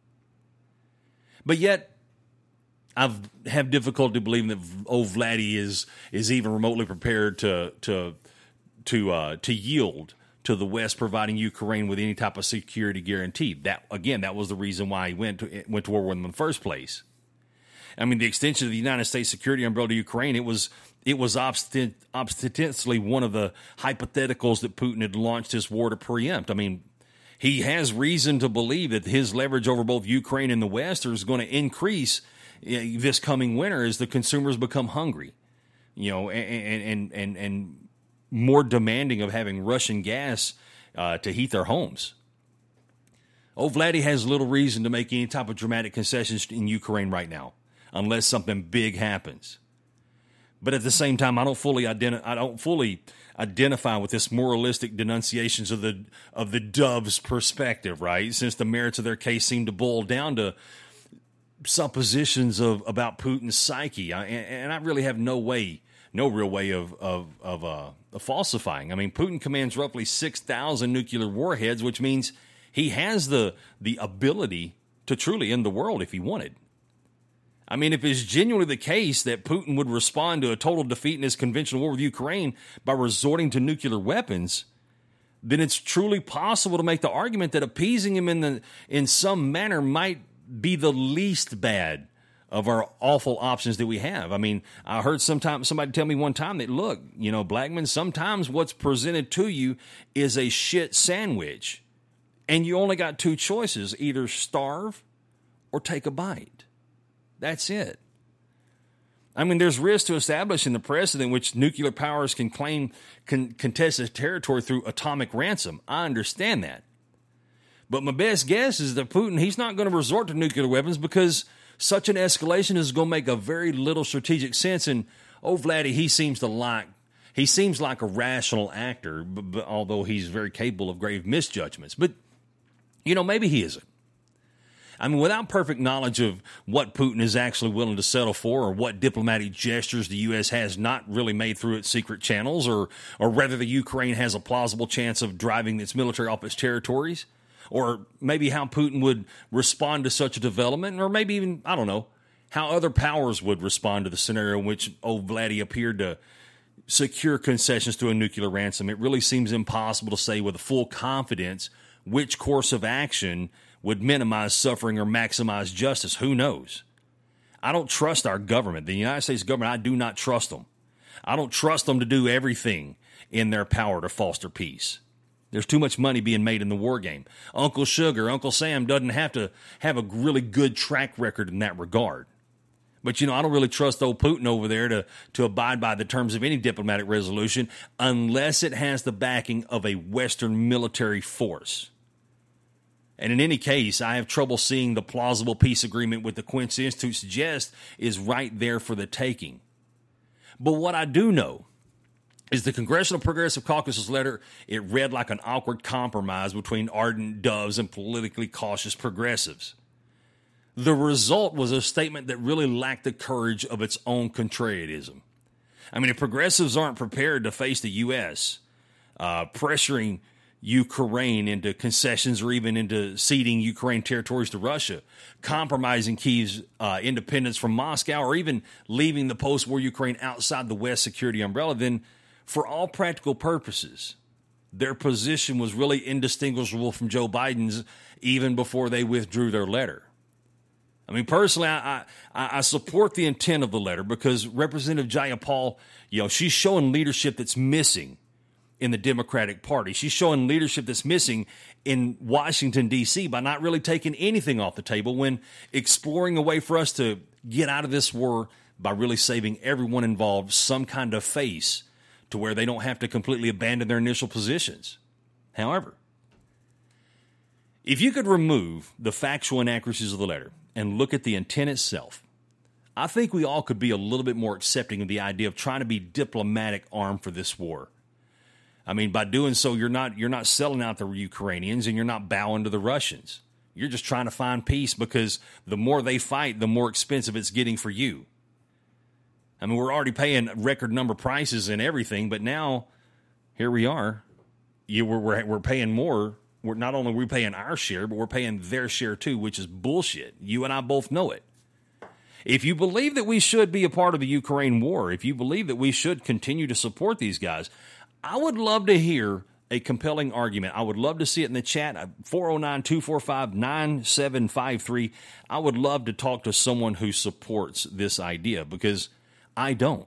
But yet, I have difficulty believing that old Vladdy is is even remotely prepared to to to uh, to yield to the West providing Ukraine with any type of security guarantee. That again, that was the reason why he went to went to war with them in the first place. I mean, the extension of the United States security umbrella to Ukraine, it was it was obstin- ostensibly one of the hypotheticals that Putin had launched his war to preempt. I mean, he has reason to believe that his leverage over both Ukraine and the West is going to increase this coming winter as the consumers become hungry, you know, and and and and more demanding of having Russian gas uh, to heat their homes. Oh, Vladdy has little reason to make any type of dramatic concessions in Ukraine right now, unless something big happens. But at the same time, I don't fully identi- I don't fully identify with this moralistic denunciations of the of the dove's perspective, right? Since the merits of their case seem to boil down to suppositions of about Putin's psyche, I, and I really have no way, no real way of of of uh, falsifying. I mean, Putin commands roughly six thousand nuclear warheads, which means he has the the ability to truly end the world if he wanted. I mean, if it's genuinely the case that Putin would respond to a total defeat in his conventional war with Ukraine by resorting to nuclear weapons, then it's truly possible to make the argument that appeasing him in the in some manner might be the least bad of our awful options that we have. I mean, I heard sometime somebody tell me one time that, look, you know, Blackman, sometimes what's presented to you is a shit sandwich, and you only got two choices, either starve or take a bite. That's it. I mean, there's risk to establishing the precedent which nuclear powers can claim con- contested territory through atomic ransom. I understand that. But my best guess is that Putin, he's not going to resort to nuclear weapons because such an escalation is going to make a very little strategic sense. And, oh, Vladdy, he seems to like, he seems like a rational actor, but, but, although he's very capable of grave misjudgments. But, you know, maybe he isn't. I mean, without perfect knowledge of what Putin is actually willing to settle for or what diplomatic gestures the U S has not really made through its secret channels, or or whether the Ukraine has a plausible chance of driving its military off its territories, or maybe how Putin would respond to such a development, or maybe even, I don't know, how other powers would respond to the scenario in which old Vladdy appeared to secure concessions to a nuclear ransom. It really seems impossible to say with full confidence which course of action would minimize suffering or maximize justice. Who knows? I don't trust our government. The United States government, I do not trust them. I don't trust them to do everything in their power to foster peace. There's too much money being made in the war game. Uncle Sugar, Uncle Sam doesn't have to have a really good track record in that regard. But, you know, I don't really trust old Putin over there to, to abide by the terms of any diplomatic resolution unless it has the backing of a Western military force. And in any case, I have trouble seeing the plausible peace agreement with the Quincy Institute suggests is right there for the taking. But what I do know is the Congressional Progressive Caucus's letter, it read like an awkward compromise between ardent doves and politically cautious progressives. The result was a statement that really lacked the courage of its own contrarianism. I mean, if progressives aren't prepared to face the U S, uh, pressuring Ukraine into concessions or even into ceding Ukraine territories to Russia, compromising Kyiv's uh, independence from Moscow, or even leaving the post-war Ukraine outside the West security umbrella, then for all practical purposes, their position was really indistinguishable from Joe Biden's even before they withdrew their letter. I mean, personally, I, I, I support the intent of the letter because Representative Jayapal, you know, she's showing leadership that's missing in the Democratic Party. She's showing leadership that's missing in Washington, D C by not really taking anything off the table when exploring a way for us to get out of this war by really saving everyone involved some kind of face to where they don't have to completely abandon their initial positions. However, if you could remove the factual inaccuracies of the letter and look at the intent itself, I think we all could be a little bit more accepting of the idea of trying to be diplomatic arm for this war. I mean, by doing so, you're not you're not selling out the Ukrainians and you're not bowing to the Russians. You're just trying to find peace because the more they fight, the more expensive it's getting for you. I mean, we're already paying record number prices and everything, but now here we are. You, we're, we're we're paying more. We're not only are we paying our share, but we're paying their share too, which is bullshit. You and I both know it. If you believe that we should be a part of the Ukraine war, if you believe that we should continue to support these guys, I would love to hear a compelling argument. I would love to see it in the chat, four oh nine, two four five, nine seven five three. I would love to talk to someone who supports this idea because I don't.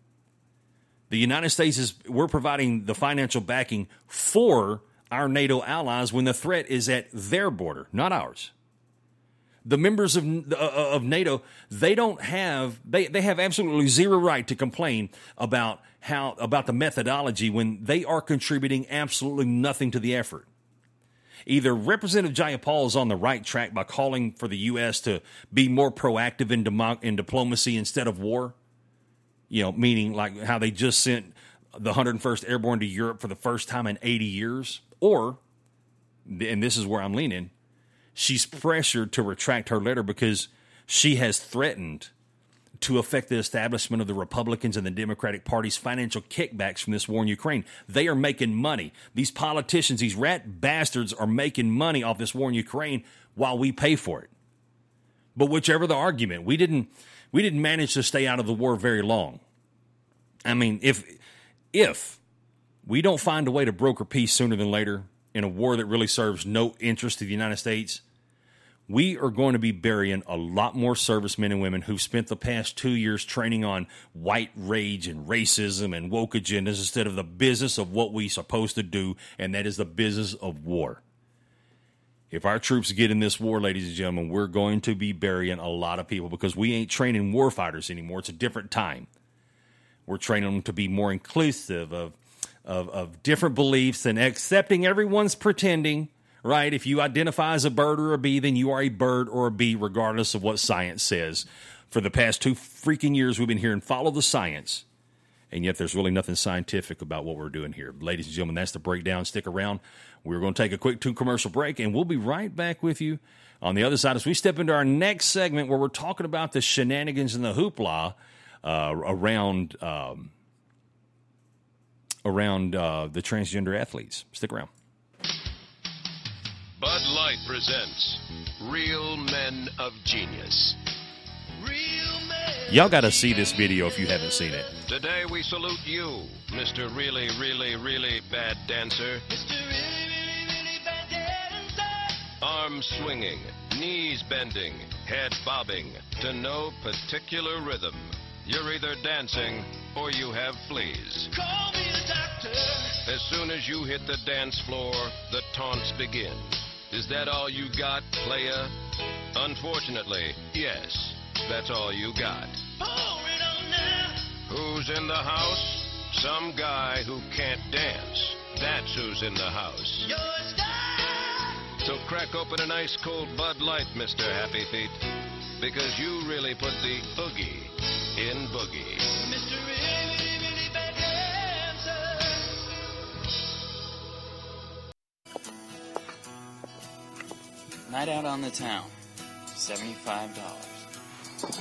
The United States is, we're providing the financial backing for our NATO allies when the threat is at their border, not ours. The members of of NATO, they don't have they, they have absolutely zero right to complain about how about the methodology when they are contributing absolutely nothing to the effort. Either Representative Jayapal is on the right track by calling for the U S to be more proactive in, demo, in diplomacy instead of war, you know, meaning like how they just sent the one hundred first Airborne to Europe for the first time in eighty years, or, and this is where I'm leaning, she's pressured to retract her letter because she has threatened to affect the establishment of the Republicans and the Democratic Party's financial kickbacks from this war in Ukraine. They are making money. These politicians, these rat bastards are making money off this war in Ukraine while we pay for it. But whichever the argument, we didn't we didn't manage to stay out of the war very long. I mean, if if we don't find a way to broker peace sooner than later in a war that really serves no interest to the United States, we are going to be burying a lot more servicemen and women who've spent the past two years training on white rage and racism and woke agendas instead of the business of what we're supposed to do, and that is the business of war. If our troops get in this war, ladies and gentlemen, we're going to be burying a lot of people because we ain't training war fighters anymore. It's a different time. We're training them to be more inclusive of, of, of different beliefs and accepting everyone's pretending, right? If you identify as a bird or a bee, then you are a bird or a bee, regardless of what science says. For the past two freaking years, we've been hearing follow the science. And yet there's really nothing scientific about what we're doing here. Ladies and gentlemen, that's the breakdown. Stick around. We're going to take a quick two-commercial break, and we'll be right back with you on the other side as we step into our next segment where we're talking about the shenanigans and the hoopla uh, around um, around uh, the transgender athletes. Stick around. Bud Light presents Real Men of Genius. Real man. Y'all got to see this video if you haven't seen it. Today we salute you, Mister Really, Really, Really Bad Dancer. Mister Really, really, really bad dancer. Arms swinging, knees bending, head bobbing, to no particular rhythm. You're either dancing or you have fleas. Call me the doctor. As soon as you hit the dance floor, the taunts begin. Is that all you got, playa? Unfortunately, yes, that's all you got. Pour it on now. Who's in the house? Some guy who can't dance. That's who's in the house. You're a star. So crack open an ice cold Bud Light, Mister Happy Feet, because you really put the oogie in boogie. Mister Really, really, really bad dancer. Night out on the town, seventy-five dollars.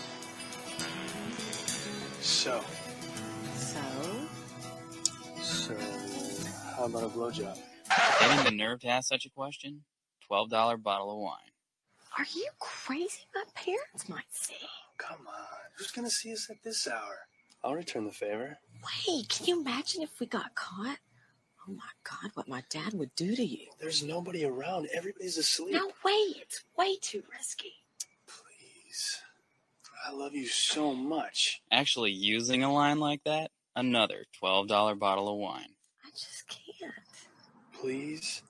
So, So? so, how about a blowjob? Getting the nerve to ask such a question? twelve dollars bottle of wine. Are you crazy? My parents might see. Come on, who's gonna see us at this hour? I'll return the favor. Wait, can you imagine if we got caught? Oh my God, what my dad would do to you. There's nobody around. Everybody's asleep. No, wait, it's way too risky. Please. I love you so much. Actually using a line like that? Another twelve dollars bottle of wine. I just can't. Please.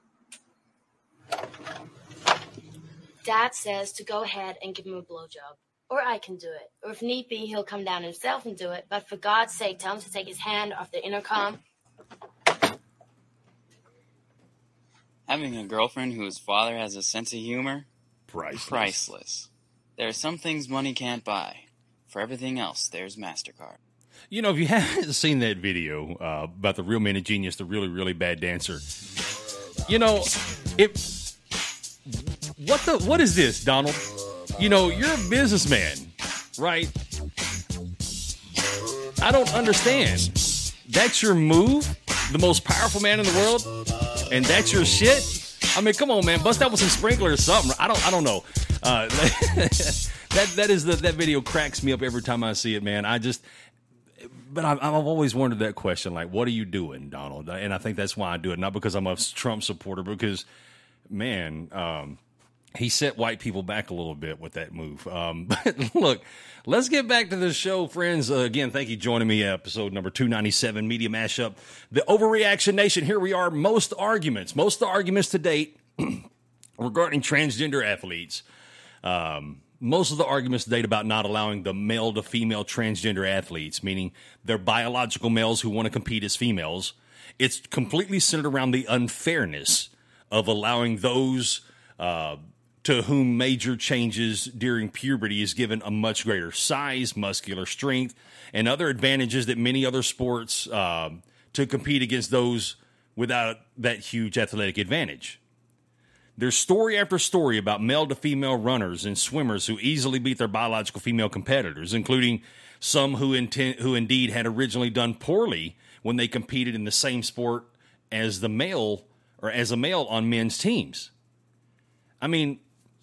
Dad says to go ahead and give him a blowjob. Or I can do it. Or if need be, he'll come down himself and do it. But for God's sake, tell him to take his hand off the intercom. Having a girlfriend whose father has a sense of humor? Priceless. Priceless. There are some things money can't buy. For everything else, there's MasterCard. You know, if you haven't seen that video uh, about the Real Men of Genius, the really, really bad dancer, you know, it. What the? What is this, Donald? You know, you're a businessman, right? I don't understand. That's your move? The most powerful man in the world? And that's your shit? I mean, come on, man. Bust out with some sprinkler or something. I don't I don't know. Uh, that that is the that video cracks me up every time I see it, man. I just but I've, I've always wondered that question, like, what are you doing, Donald? And I think that's why I do it, not because I'm a Trump supporter, because, man, um, he set white people back a little bit with that move. Um, but look, let's get back to the show, friends. Uh, again, thank you for joining me. Episode number two ninety-seven, Media Mashup. The Overreaction Nation, here we are. Most arguments, most of the arguments to date regarding transgender athletes. Um, most of the arguments to date about not allowing the male to female transgender athletes, meaning they're biological males who want to compete as females. It's completely centered around the unfairness of allowing those uh, to whom major changes during puberty is given a much greater size, muscular strength, and other advantages that many other sports uh, to compete against those without that huge athletic advantage. There's story after story about male-to-female runners and swimmers who easily beat their biological female competitors, including some who, inten- who indeed had originally done poorly when they competed in the same sport as the male or as a male on men's teams. I mean,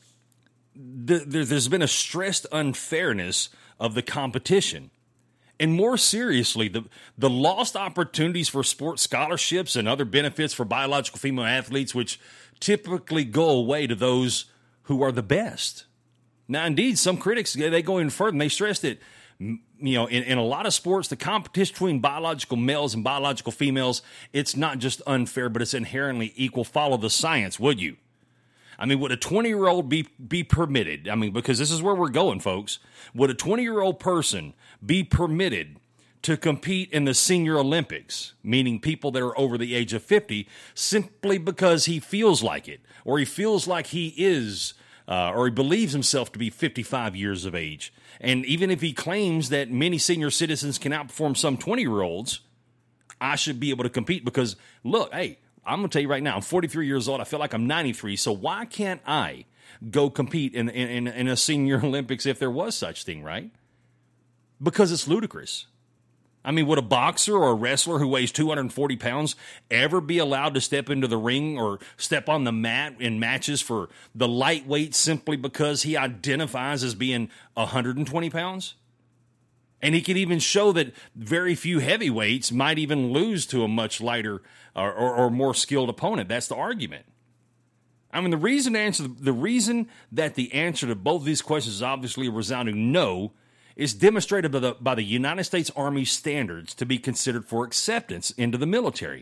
th- there's been a stressed unfairness of the competition. And more seriously, the, the lost opportunities for sports scholarships and other benefits for biological female athletes, which typically go away to those who are the best. Now, indeed, some critics, they go even further and they stress that, you know, in, in a lot of sports, the competition between biological males and biological females, it's not just unfair, but it's inherently equal. Follow the science, would you? I mean, would a twenty-year-old be be permitted? I mean, because this is where we're going, folks. Would a twenty-year-old person be permitted to compete in the Senior Olympics, meaning people that are over the age of fifty, simply because he feels like it, or he feels like he is, uh, or he believes himself to be fifty-five years of age? And even if he claims that many senior citizens can outperform some twenty-year-olds, I should be able to compete because, look, hey, I'm going to tell you right now, I'm forty-three years old. I feel like I'm ninety-three. So why can't I go compete in, in, in a Senior Olympics if there was such thing, right? Because it's ludicrous. I mean, would a boxer or a wrestler who weighs two hundred forty pounds ever be allowed to step into the ring or step on the mat in matches for the lightweight simply because he identifies as being one hundred twenty pounds? And he could even show that very few heavyweights might even lose to a much lighter or, or, or more skilled opponent. That's the argument. I mean, the reason to answer the reason that the answer to both of these questions is obviously a resounding no is demonstrated by the, by the United States Army standards to be considered for acceptance into the military.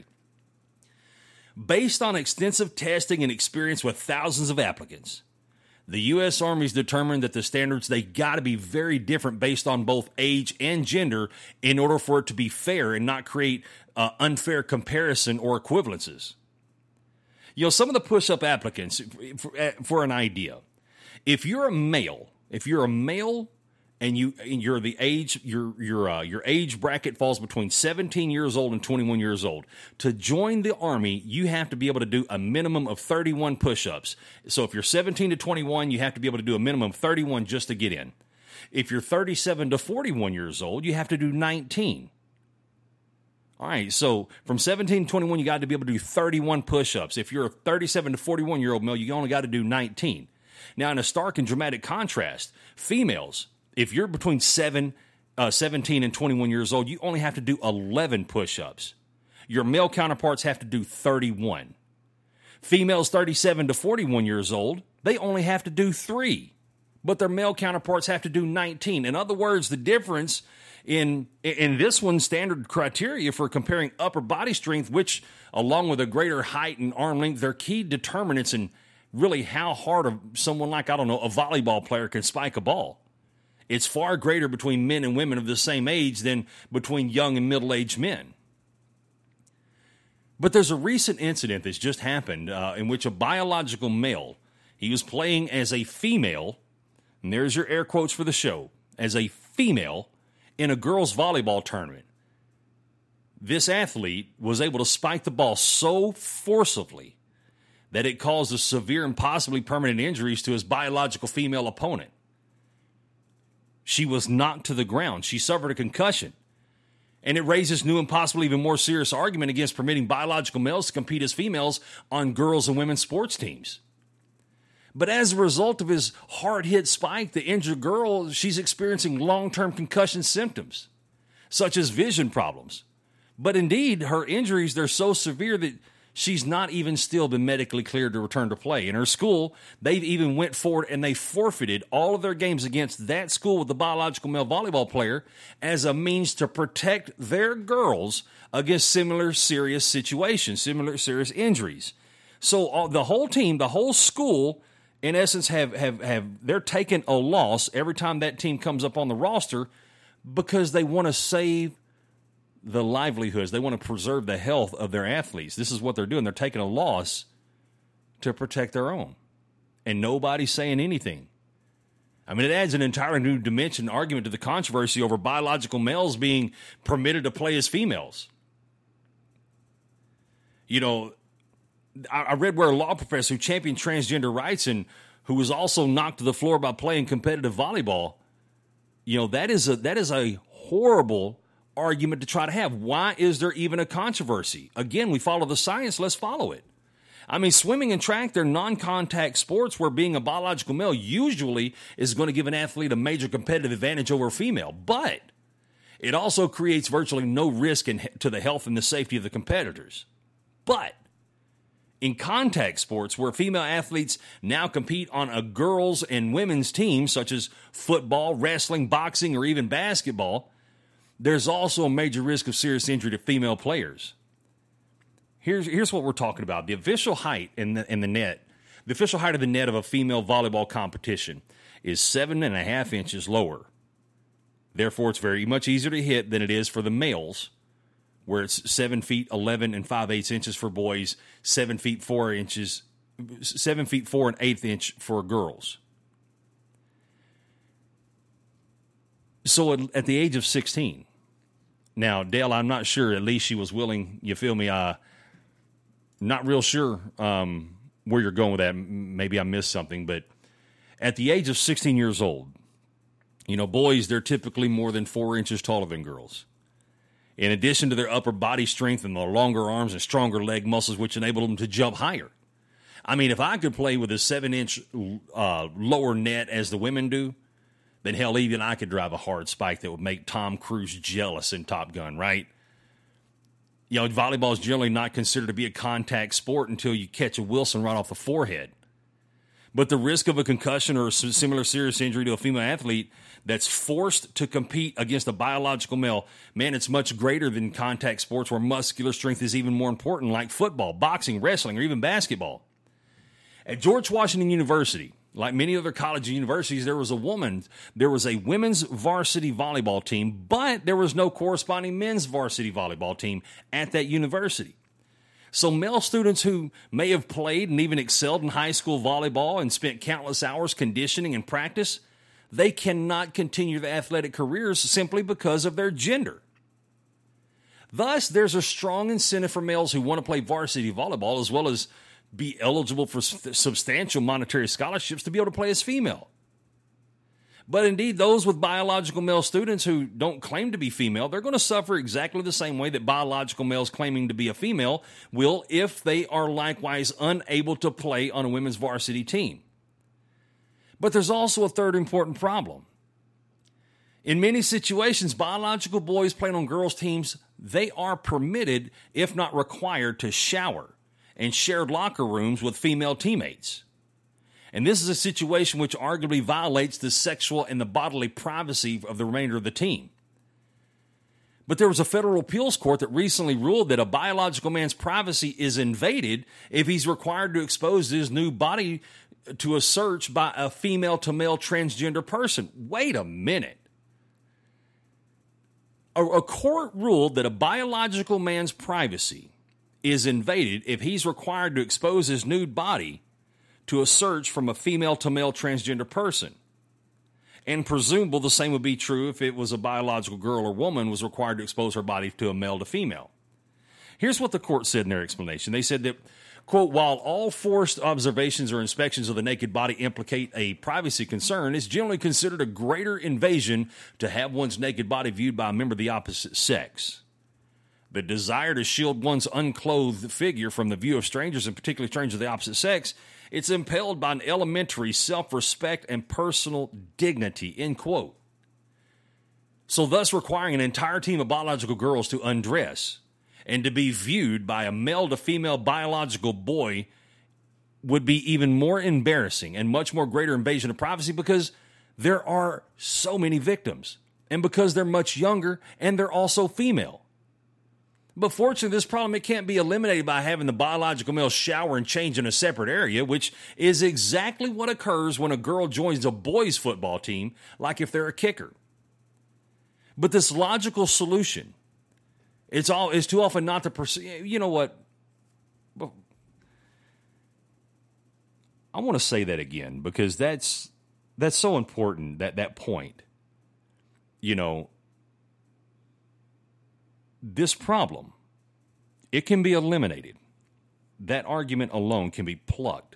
Based on extensive testing and experience with thousands of applicants, the U S Army's determined that the standards, they got to be very different based on both age and gender in order for it to be fair and not create uh, unfair comparison or equivalences. You know, some of the push-up applicants, for, for an idea, if you're a male, if you're a male and you and you're the age your your uh, your age bracket falls between seventeen years old and twenty-one years old. To join the Army, you have to be able to do a minimum of thirty-one push-ups. So if you're seventeen to twenty-one, you have to be able to do a minimum of thirty-one just to get in. If you're thirty-seven to forty-one years old, you have to do nineteen. All right, so from seventeen to twenty-one, you got to be able to do thirty-one push-ups. If you're a thirty-seven to forty-one-year-old male, you only got to do nineteen. Now, in a stark and dramatic contrast, females, if you're between seven, uh, seventeen and twenty-one years old, you only have to do eleven push-ups. Your male counterparts have to do thirty-one. Females thirty-seven to forty-one years old, they only have to do three. But their male counterparts have to do nineteen. In other words, the difference in, in this one's standard criteria for comparing upper body strength, which, along with a greater height and arm length, they're key determinants in really how hard a, someone like, I don't know, a volleyball player can spike a ball. It's far greater between men and women of the same age than between young and middle-aged men. But there's a recent incident that's just happened uh, in which a biological male, he was playing as a female, and there's your air quotes for the show, as a female in a girls' volleyball tournament. This athlete was able to spike the ball so forcibly that it caused a severe and possibly permanent injuries to his biological female opponent. She was knocked to the ground. She suffered a concussion. And it raises new and possibly even more serious argument against permitting biological males to compete as females on girls and women's sports teams. But as a result of his hard-hit spike, the injured girl, she's experiencing long-term concussion symptoms, such as vision problems. But indeed, her injuries, they're so severe that she's not even still been medically cleared to return to play. In her school, they even went forward and they forfeited all of their games against that school with the biological male volleyball player as a means to protect their girls against similar serious situations, similar serious injuries. So all, the whole team, the whole school, in essence, have, have, have they're taking a loss every time that team comes up on the roster because they want to save the livelihoods. They want to preserve the health of their athletes. This is what they're doing. They're taking a loss to protect their own. And nobody's saying anything. I mean, it adds an entirely new dimension argument to the controversy over biological males being permitted to play as females. You know, I, I read where a law professor who championed transgender rights and who was also knocked to the floor by playing competitive volleyball, you know, that is a that is a horrible argument to try to have. Why is there even a controversy? Again, we follow the science. Let's follow it. I mean, swimming and track, they're non-contact sports where being a biological male usually is going to give an athlete a major competitive advantage over a female. But it also creates virtually no risk in, to the health and the safety of the competitors. But in contact sports where female athletes now compete on a girls' and women's team, such as football, wrestling, boxing, or even basketball, there's also a major risk of serious injury to female players. Here's, here's what we're talking about. The official height in the, in the net, the official height of the net of a female volleyball competition is seven and a half inches lower. Therefore, it's very much easier to hit than it is for the males, where it's seven feet eleven and five eighths inches for boys, seven feet four inches, seven feet four and eighth inch for girls. So at, at the age of sixteen, now Dale, I'm not sure. At least she was willing. You feel me? Uh, not real sure um, where you're going with that. Maybe I missed something, but at the age of sixteen years old, you know, boys, they're typically more than four inches taller than girls. In addition to their upper body strength and the longer arms and stronger leg muscles, which enable them to jump higher. I mean, if I could play with a seven-inch uh, lower net as the women do, then hell, even I could drive a hard spike that would make Tom Cruise jealous in Top Gun, right? You know, volleyball is generally not considered to be a contact sport until you catch a Wilson right off the forehead. But the risk of a concussion or a similar serious injury to a female athlete that's forced to compete against a biological male, man, it's much greater than contact sports where muscular strength is even more important, like football, boxing, wrestling, or even basketball. At George Washington University, like many other colleges and universities, there was a woman, there was a women's varsity volleyball team, but there was no corresponding men's varsity volleyball team at that university. So male students who may have played and even excelled in high school volleyball and spent countless hours conditioning and practice, they cannot continue their athletic careers simply because of their gender. Thus, there's a strong incentive for males who want to play varsity volleyball as well as be eligible for substantial monetary scholarships to be able to play as female. But indeed, those with biological male students who don't claim to be female, they're going to suffer exactly the same way that biological males claiming to be a female will if they are likewise unable to play on a women's varsity team. But there's also a third important problem. In many situations, biological boys playing on girls' teams, they are permitted, if not required, to shower and shared locker rooms with female teammates. And this is a situation which arguably violates the sexual and the bodily privacy of the remainder of the team. But there was a federal appeals court that recently ruled that a biological man's privacy is invaded if he's required to expose his new body to a search by a female-to-male transgender person. Wait a minute. A, a court ruled that a biological man's privacy is invaded if he's required to expose his nude body to a search from a female-to-male transgender person. And presumable the same would be true if it was a biological girl or woman was required to expose her body to a male-to-female. Here's what the court said in their explanation. They said that, quote, while all forced observations or inspections of the naked body implicate a privacy concern, it's generally considered a greater invasion to have one's naked body viewed by a member of the opposite sex. The desire to shield one's unclothed figure from the view of strangers, and particularly strangers of the opposite sex, it's impelled by an elementary self-respect and personal dignity, end quote. So thus requiring an entire team of biological girls to undress and to be viewed by a male-to-female biological boy would be even more embarrassing and much more greater invasion of privacy because there are so many victims and because they're much younger and they're also female. But fortunately, this problem, it can't be eliminated by having the biological male shower and change in a separate area, which is exactly what occurs when a girl joins a boys' football team, like if they're a kicker. But this logical solution, it's all is too often not to pursue. You know what? I want to say that again because that's that's so important, that that point. You know, this problem, it can be eliminated that argument alone can be plucked.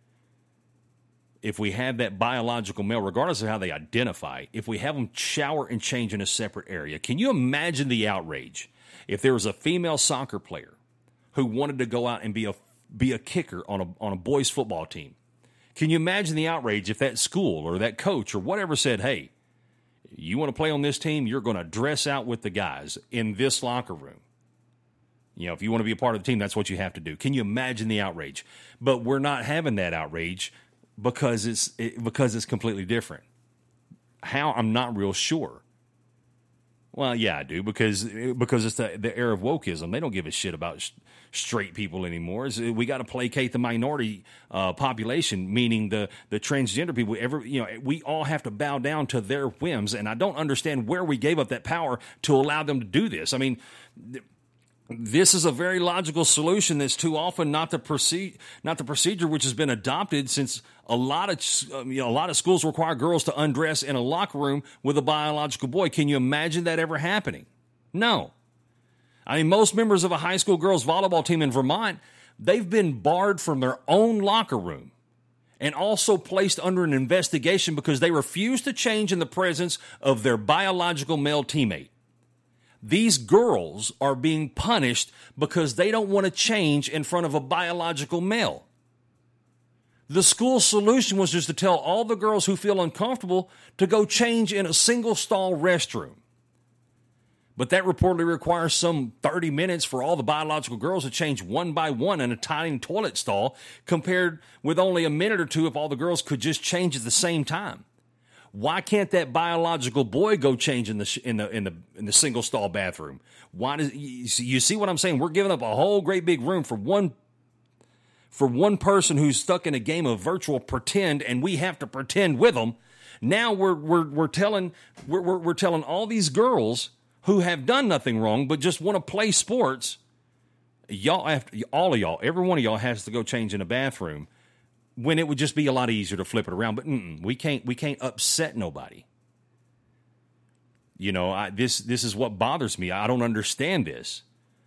If we have that biological male, regardless of how they identify, if we have them shower and change in a separate area, can you imagine the outrage if there was a female soccer player who wanted to go out and be a be a kicker on a on a boys football team? Can you imagine the outrage if that school or that coach or whatever said, hey, you want to play on this team, you're going to dress out with the guys in this locker room. You know, if you want to be a part of the team, that's what you have to do. Can you imagine the outrage? But we're not having that outrage because it's it, because it's completely different. How? I'm not real sure. Well, yeah, I do, because because it's the, the era of wokeism. They don't give a shit about sh- straight people anymore. It's, we got to placate the minority uh, population, meaning the, the transgender people. Every, you know, we all have to bow down to their whims, and I don't understand where we gave up that power to allow them to do this. I mean, th- this is a very logical solution that's too often not the proce- not the procedure which has been adopted, since a lot of um, you know, a lot of schools require girls to undress in a locker room with a biological boy. Can you imagine that ever happening? No. I mean, most members of a high school girls volleyball team in Vermont, they've been barred from their own locker room and also placed under an investigation because they refuse to change in the presence of their biological male teammate. These girls are being punished because they don't want to change in front of a biological male. The school solution was just to tell all the girls who feel uncomfortable to go change in a single stall restroom. But that reportedly requires some thirty minutes for all the biological girls to change one by one in a tiny toilet stall, compared with only a minute or two if all the girls could just change at the same time. Why can't that biological boy go change in the in the in the in the single stall bathroom? Why does you see, you see what I'm saying? We're giving up a whole great big room for one for one person who's stuck in a game of virtual pretend, and we have to pretend with them. Now we're we're we're telling we're we're, we're telling all these girls who have done nothing wrong but just want to play sports, y'all have to, all of y'all, every one of y'all has to go change in a bathroom, when it would just be a lot easier to flip it around. But mm-mm, we can't we can't upset nobody. You know, I, this this is what bothers me. I don't understand this.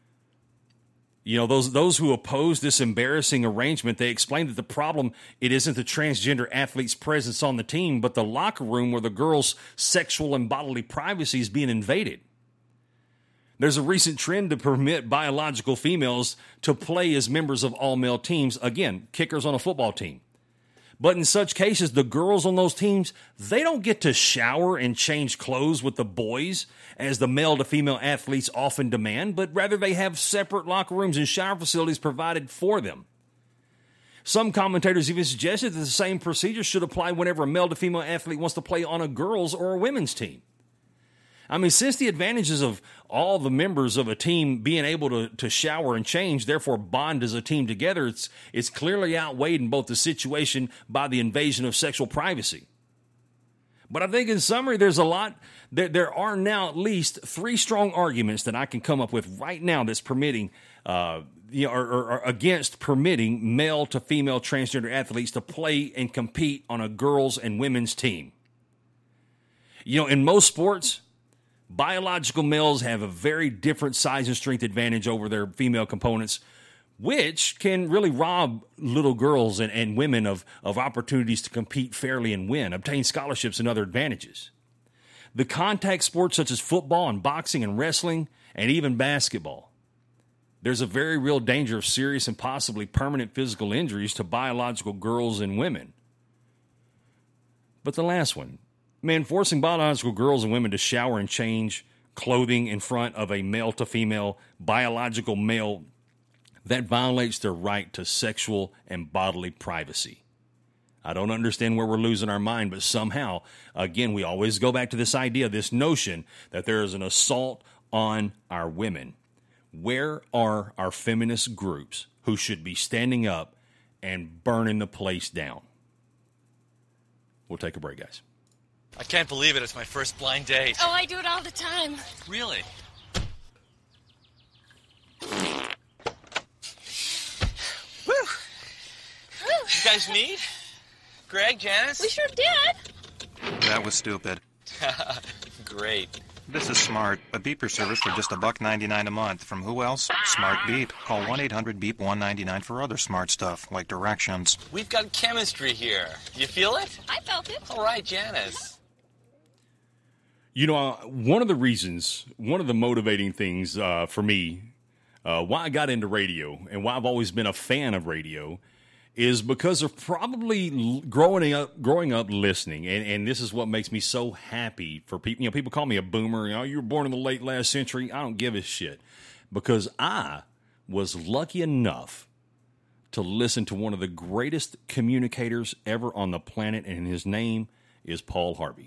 You know, those those who oppose this embarrassing arrangement, they explain that the problem, it isn't the transgender athlete's presence on the team, but the locker room where the girls' sexual and bodily privacy is being invaded. There's a recent trend to permit biological females to play as members of all-male teams. Again, kickers on a football team. But in such cases, the girls on those teams, they don't get to shower and change clothes with the boys, as the male-to-female athletes often demand, but rather they have separate locker rooms and shower facilities provided for them. Some commentators even suggested that the same procedure should apply whenever a male-to-female athlete wants to play on a girls' or a women's team. I mean, since the advantages of all the members of a team being able to, to shower and change, therefore bond as a team together, it's, it's clearly outweighed in both the situation by the invasion of sexual privacy. But I think in summary, there's a lot, there, there are now at least three strong arguments that I can come up with right now that's permitting, uh, you know, or, or, or against permitting male to female transgender athletes to play and compete on a girls' and women's team. You know, in most sports, biological males have a very different size and strength advantage over their female components, which can really rob little girls and, and women of, of opportunities to compete fairly and win, obtain scholarships and other advantages. The contact sports such as football and boxing and wrestling and even basketball, there's a very real danger of serious and possibly permanent physical injuries to biological girls and women. But the last one, man, forcing biological girls and women to shower and change clothing in front of a male-to-female biological male, that violates their right to sexual and bodily privacy. I don't understand where we're losing our mind, but somehow, again, we always go back to this idea, this notion that there is an assault on our women. Where are our feminist groups who should be standing up and burning the place down? We'll take a break, guys. I can't believe it. It's my first blind date. Oh, I do it all the time. Really? Woo! You guys meet? Greg, Janice? We sure did. That was stupid. Great. This is Smart, a beeper service for just a buck ninety-nine a month. From who else? Smart Beep. Call one eight hundred beep one ninety-nine for other smart stuff, like directions. We've got chemistry here. You feel it? I felt it. All right, Janice. You know, uh, one of the reasons, one of the motivating things uh, for me, uh, why I got into radio and why I've always been a fan of radio is because of probably l- growing up, growing up listening, and, and this is what makes me so happy for people. You know, people call me a boomer. You know, you were born in the late last century. I don't give a shit because I was lucky enough to listen to one of the greatest communicators ever on the planet, and his name is Paul Harvey.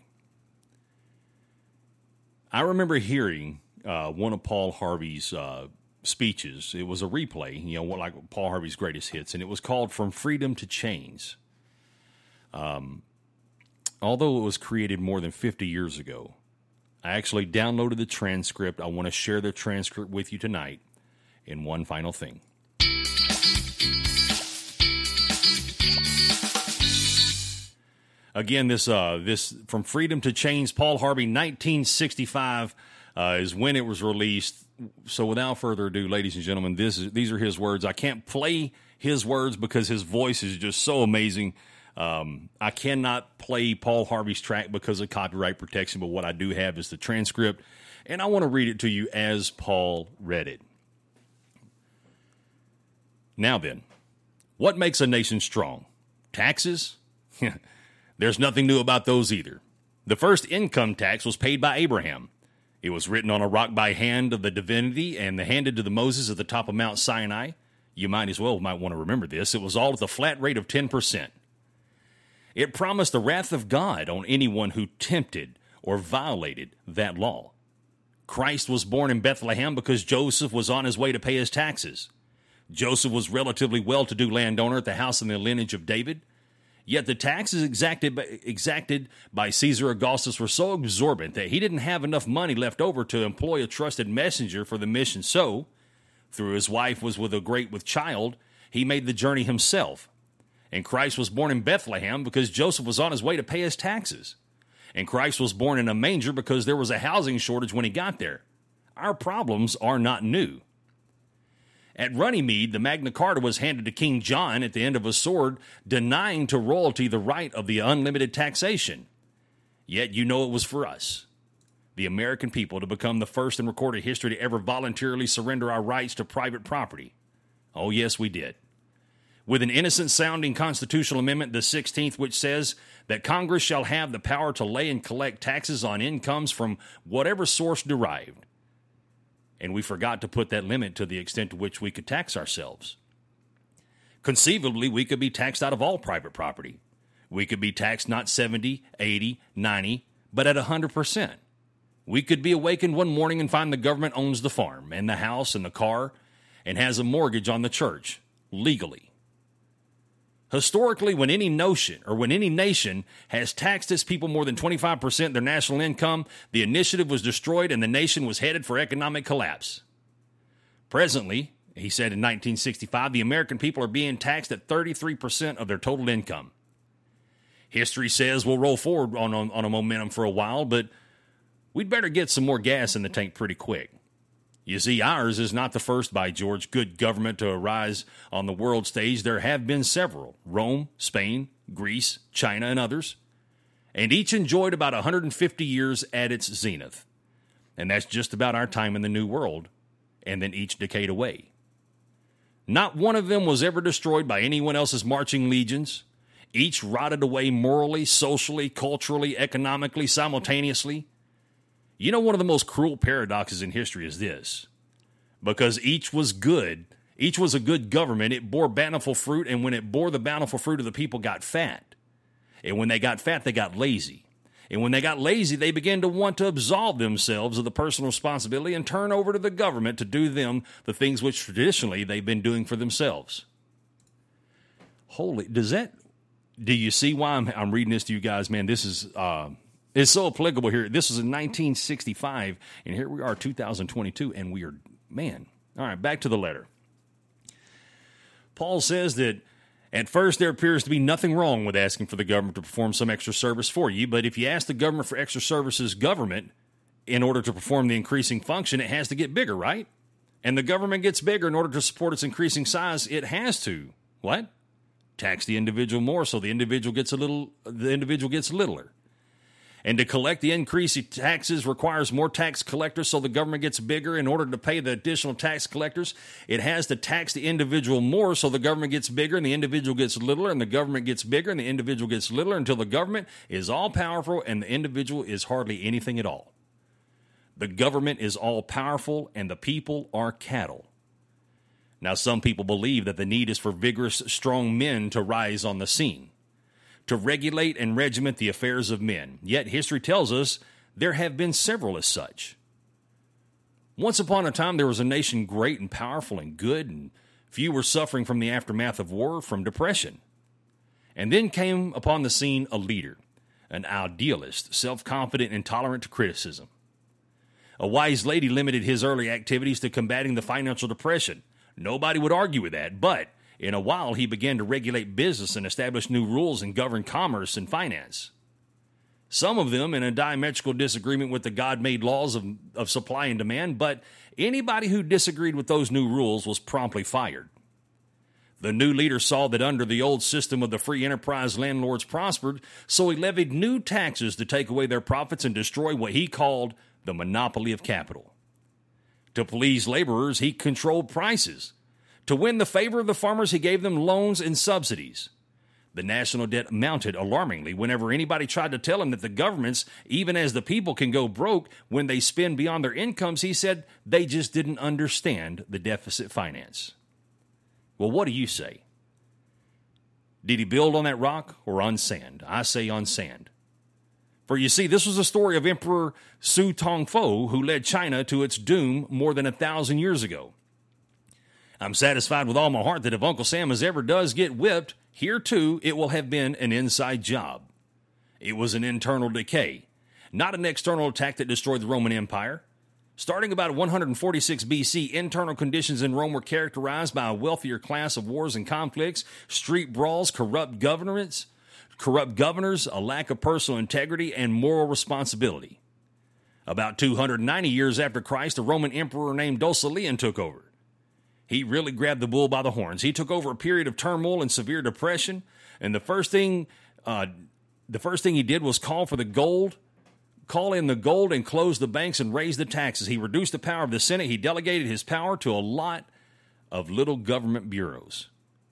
I remember hearing uh, one of Paul Harvey's uh, speeches. It was a replay, you know, like Paul Harvey's greatest hits, and it was called From Freedom to Chains. Um, although it was created more than fifty years ago, I actually downloaded the transcript. I want to share the transcript with you tonight. And one final thing. Again, this uh, this From Freedom to Chains, Paul Harvey, nineteen sixty-five uh, is when it was released. So without further ado, ladies and gentlemen, this is these are his words. I can't play his words because his voice is just so amazing. Um, I cannot play Paul Harvey's track because of copyright protection, but what I do have is the transcript, and I want to read it to you as Paul read it. Now then, what makes a nation strong? Taxes? There's nothing new about those either. The first income tax was paid by Abraham. It was written on a rock by hand of the divinity and handed to the Moses at the top of Mount Sinai. You might as well might want to remember this. It was all at the flat rate of ten percent. It promised the wrath of God on anyone who tempted or violated that law. Christ was born in Bethlehem because Joseph was on his way to pay his taxes. Joseph was relatively well-to-do landowner at the house in the lineage of David. Yet the taxes exacted by, exacted by Caesar Augustus were so exorbitant that he didn't have enough money left over to employ a trusted messenger for the mission. So, through his wife was with a great with child, he made the journey himself. And Christ was born in Bethlehem because Joseph was on his way to pay his taxes. And Christ was born in a manger because there was a housing shortage when he got there. Our problems are not new. At Runnymede, the Magna Carta was handed to King John at the end of a sword, denying to royalty the right of the unlimited taxation. Yet you know it was for us, the American people, to become the first in recorded history to ever voluntarily surrender our rights to private property. Oh, yes, we did. With an innocent-sounding constitutional amendment, the sixteenth, which says that Congress shall have the power to lay and collect taxes on incomes from whatever source derived. And we forgot to put that limit to the extent to which we could tax ourselves. Conceivably, we could be taxed out of all private property. We could be taxed not seventy, eighty, ninety, but at one hundred percent. We could be awakened one morning and find the government owns the farm and the house and the car and has a mortgage on the church, legally. Historically, when any notion or when any nation has taxed its people more than twenty-five percent of their national income, the initiative was destroyed and the nation was headed for economic collapse. Presently, he said in nineteen sixty-five, the American people are being taxed at thirty-three percent of their total income. History says we'll roll forward on, on, on a momentum for a while, but we'd better get some more gas in the tank pretty quick. You see, ours is not the first, by George, good government to arise on the world stage. There have been several: Rome, Spain, Greece, China, and others. And each enjoyed about one hundred fifty years at its zenith. And that's just about our time in the New World, and then each decayed away. Not one of them was ever destroyed by anyone else's marching legions. Each rotted away morally, socially, culturally, economically, simultaneously. You know, one of the most cruel paradoxes in history is this. Because each was good, each was a good government, it bore bountiful fruit, and when it bore the bountiful fruit of the people got fat. And when they got fat, they got lazy. And when they got lazy, they began to want to absolve themselves of the personal responsibility and turn over to the government to do them the things which traditionally they've been doing for themselves. Holy, does that, do you see why I'm, I'm reading this to you guys? Man, this is... Uh, It's so applicable here. This was in nineteen sixty-five, and here we are, two thousand twenty-two, and we are, man. All right, back to the letter. Paul says that at first there appears to be nothing wrong with asking for the government to perform some extra service for you, but if you ask the government for extra services, government, in order to perform the increasing function, it has to get bigger, right? And the government gets bigger in order to support its increasing size. It has to, what? Tax the individual more so the individual gets a little, the individual gets littler. And to collect the increased taxes requires more tax collectors, so the government gets bigger. In order to pay the additional tax collectors, it has to tax the individual more, so the government gets bigger and the individual gets littler, and the government gets bigger and the individual gets littler until the government is all powerful and the individual is hardly anything at all. The government is all powerful and the people are cattle. Now, some people believe that the need is for vigorous, strong men to rise on the scene, to regulate and regiment the affairs of men. Yet history tells us there have been several as such. Once upon a time, there was a nation great and powerful and good, and few were suffering from the aftermath of war, from depression. And then came upon the scene a leader, an idealist, self-confident and tolerant to criticism. A wise lady limited his early activities to combating the financial depression. Nobody would argue with that, but in a while, he began to regulate business and establish new rules and govern commerce and finance. Some of them in a diametrical disagreement with the God-made laws of, of supply and demand, but anybody who disagreed with those new rules was promptly fired. The new leader saw that under the old system of the free enterprise, landlords prospered, so he levied new taxes to take away their profits and destroy what he called the monopoly of capital. To please laborers, he controlled prices. To win the favor of the farmers, he gave them loans and subsidies. The national debt mounted alarmingly whenever anybody tried to tell him that the governments, even as the people, can go broke when they spend beyond their incomes. He said they just didn't understand the deficit finance. Well, what do you say? Did he build on that rock or on sand? I say on sand. For you see, this was the story of Emperor Su Tongfo, who led China to its doom more than a thousand years ago. I'm satisfied with all my heart that if Uncle Sam as ever does get whipped, here too it will have been an inside job. It was an internal decay, not an external attack that destroyed the Roman Empire. Starting about one forty-six B C, internal conditions in Rome were characterized by a wealthier class of wars and conflicts, street brawls, corrupt governments, corrupt governors, a lack of personal integrity, and moral responsibility. About two hundred ninety years after Christ, a Roman emperor named Docilian took over. He really grabbed the bull by the horns. He took over a period of turmoil and severe depression, and the first thing, uh, the first thing he did was call for the gold, call in the gold and close the banks and raise the taxes. He reduced the power of the Senate. He delegated his power to a lot of little government bureaus.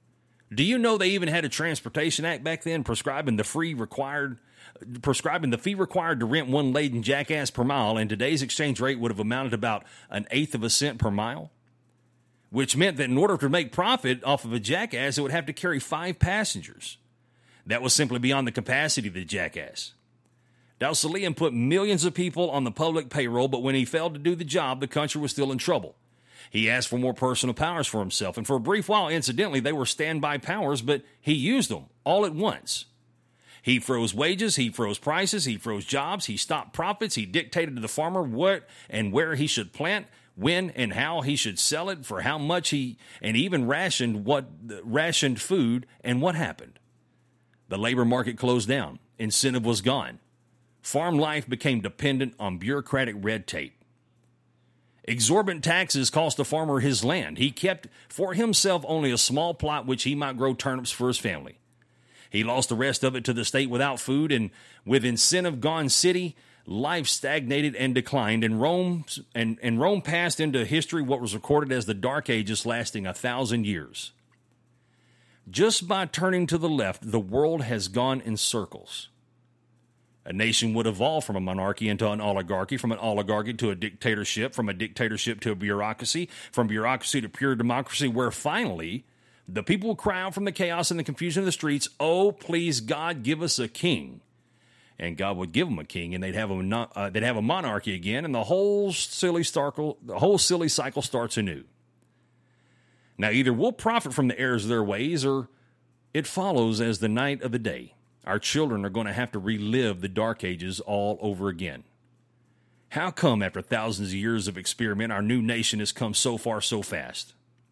Do you know they even had a Transportation Act back then prescribing the free required, prescribing the fee required to rent one laden jackass per mile, and today's exchange rate would have amounted to about an eighth of a cent per mile? Which meant that in order to make profit off of a jackass, it would have to carry five passengers. That was simply beyond the capacity of the jackass. Docilian put millions of people on the public payroll, but when he failed to do the job, the country was still in trouble. He asked for more personal powers for himself, and for a brief while, incidentally, they were standby powers, but he used them all at once. He froze wages, he froze prices, he froze jobs, he stopped profits, he dictated to the farmer what and where he should plant, when and how he should sell it, for how much he, and even rationed what rationed food. And what happened? The labor market closed down. Incentive was gone. Farm life became dependent on bureaucratic red tape. Exorbitant taxes cost the farmer his land. He kept for himself only a small plot which he might grow turnips for his family. He lost the rest of it to the state without food, and with incentive gone city, life stagnated and declined, and Rome and, and Rome passed into history what was recorded as the Dark Ages, lasting a thousand years. Just by turning to the left, the world has gone in circles. A nation would evolve from a monarchy into an oligarchy, from an oligarchy to a dictatorship, from a dictatorship to a bureaucracy, from bureaucracy to pure democracy, where finally the people will cry out from the chaos and the confusion of the streets, "Oh, please, God, give us a king." And God would give them a king, and they'd have a uh, they'd have a monarchy again, and the whole silly cycle the whole silly cycle starts anew. Now, either we'll profit from the errors of their ways, or it follows as the night of the day. Our children are going to have to relive the Dark Ages all over again. How come, after thousands of years of experiment, our new nation has come so far so fast?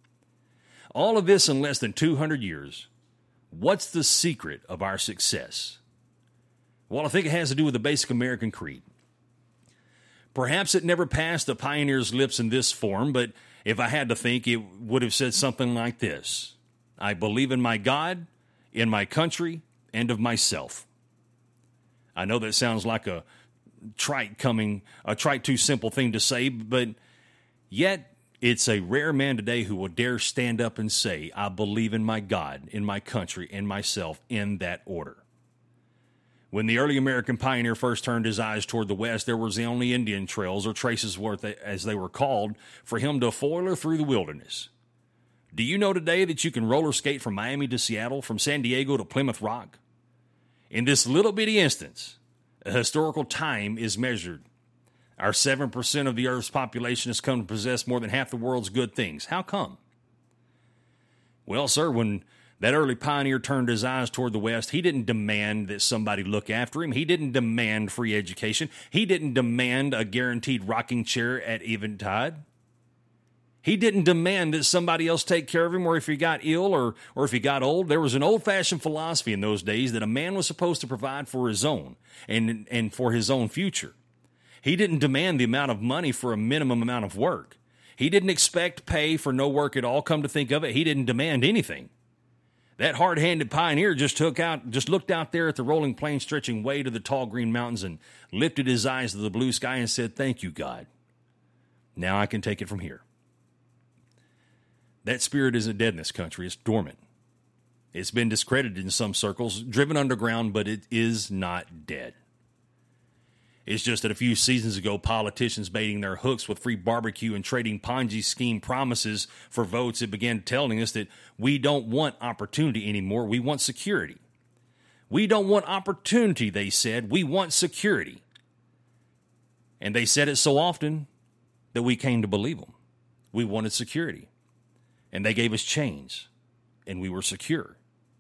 All of this in less than two hundred years. What's the secret of our success? Well, I think it has to do with the basic American creed. Perhaps it never passed the pioneer's lips in this form, but if I had to think, it would have said something like this: I believe in my God, in my country, and of myself. I know that sounds like a trite coming, a trite too simple thing to say, but yet it's a rare man today who will dare stand up and say, I believe in my God, in my country, and myself, in that order. When the early American pioneer first turned his eyes toward the west, there was the only Indian trails, or traces worth, as they were called, for him to foiler through the wilderness. Do you know today that you can roller skate from Miami to Seattle, from San Diego to Plymouth Rock? In this little bitty instance, a historical time is measured. Our seven percent of the Earth's population has come to possess more than half the world's good things. How come? Well, sir, when that early pioneer turned his eyes toward the West, he didn't demand that somebody look after him. He didn't demand free education. He didn't demand a guaranteed rocking chair at eventide. He didn't demand that somebody else take care of him, or if he got ill or, or if he got old. There was an old-fashioned philosophy in those days that a man was supposed to provide for his own and, and for his own future. He didn't demand the amount of money for a minimum amount of work. He didn't expect pay for no work at all. Come to think of it, he didn't demand anything. That hard-handed pioneer just took out, just looked out there at the rolling plains stretching way to the tall green mountains and lifted his eyes to the blue sky and said, "Thank you, God. Now I can take it from here." That spirit isn't dead in this country. It's dormant. It's been discredited in some circles, driven underground, but it is not dead. It's just that a few seasons ago, politicians baiting their hooks with free barbecue and trading Ponzi scheme promises for votes, it began telling us that we don't want opportunity anymore. We want security. We don't want opportunity, they said. We want security. And they said it so often that we came to believe them. We wanted security. And they gave us chains, and we were secure.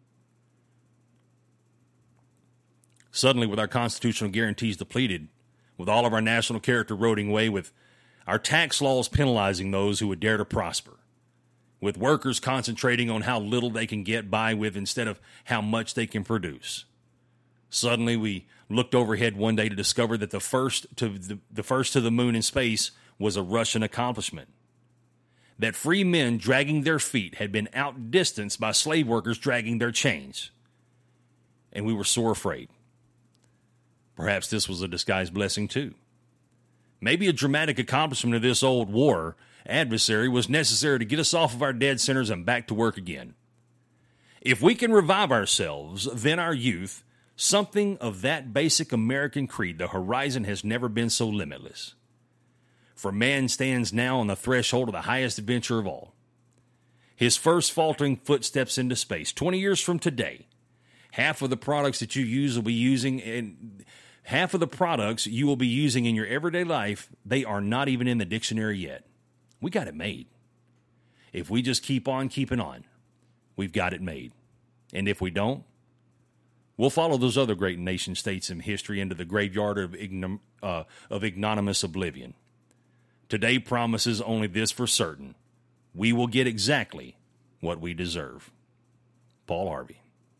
Suddenly, with our constitutional guarantees depleted, with all of our national character eroding away, with our tax laws penalizing those who would dare to prosper, with workers concentrating on how little they can get by with instead of how much they can produce. Suddenly, we looked overhead one day to discover that the first to the, the first to the moon in space was a Russian accomplishment. That free men dragging their feet had been outdistanced by slave workers dragging their chains. And we were sore afraid. Perhaps this was a disguised blessing too. Maybe a dramatic accomplishment of this old war adversary was necessary to get us off of our dead centers and back to work again. If we can revive ourselves, then our youth, something of that basic American creed, the horizon has never been so limitless. For man stands now on the threshold of the highest adventure of all. His first faltering footsteps into space. Twenty years from today, half of the products that you use will be using, and half of the products you will be using in your everyday life, they are not even in the dictionary yet. We got it made. If we just keep on keeping on, we've got it made. And if we don't, we'll follow those other great nation states in history into the graveyard of, ignom- uh, of ignominious oblivion. Today promises only this for certain: we will get exactly what we deserve. Paul Harvey.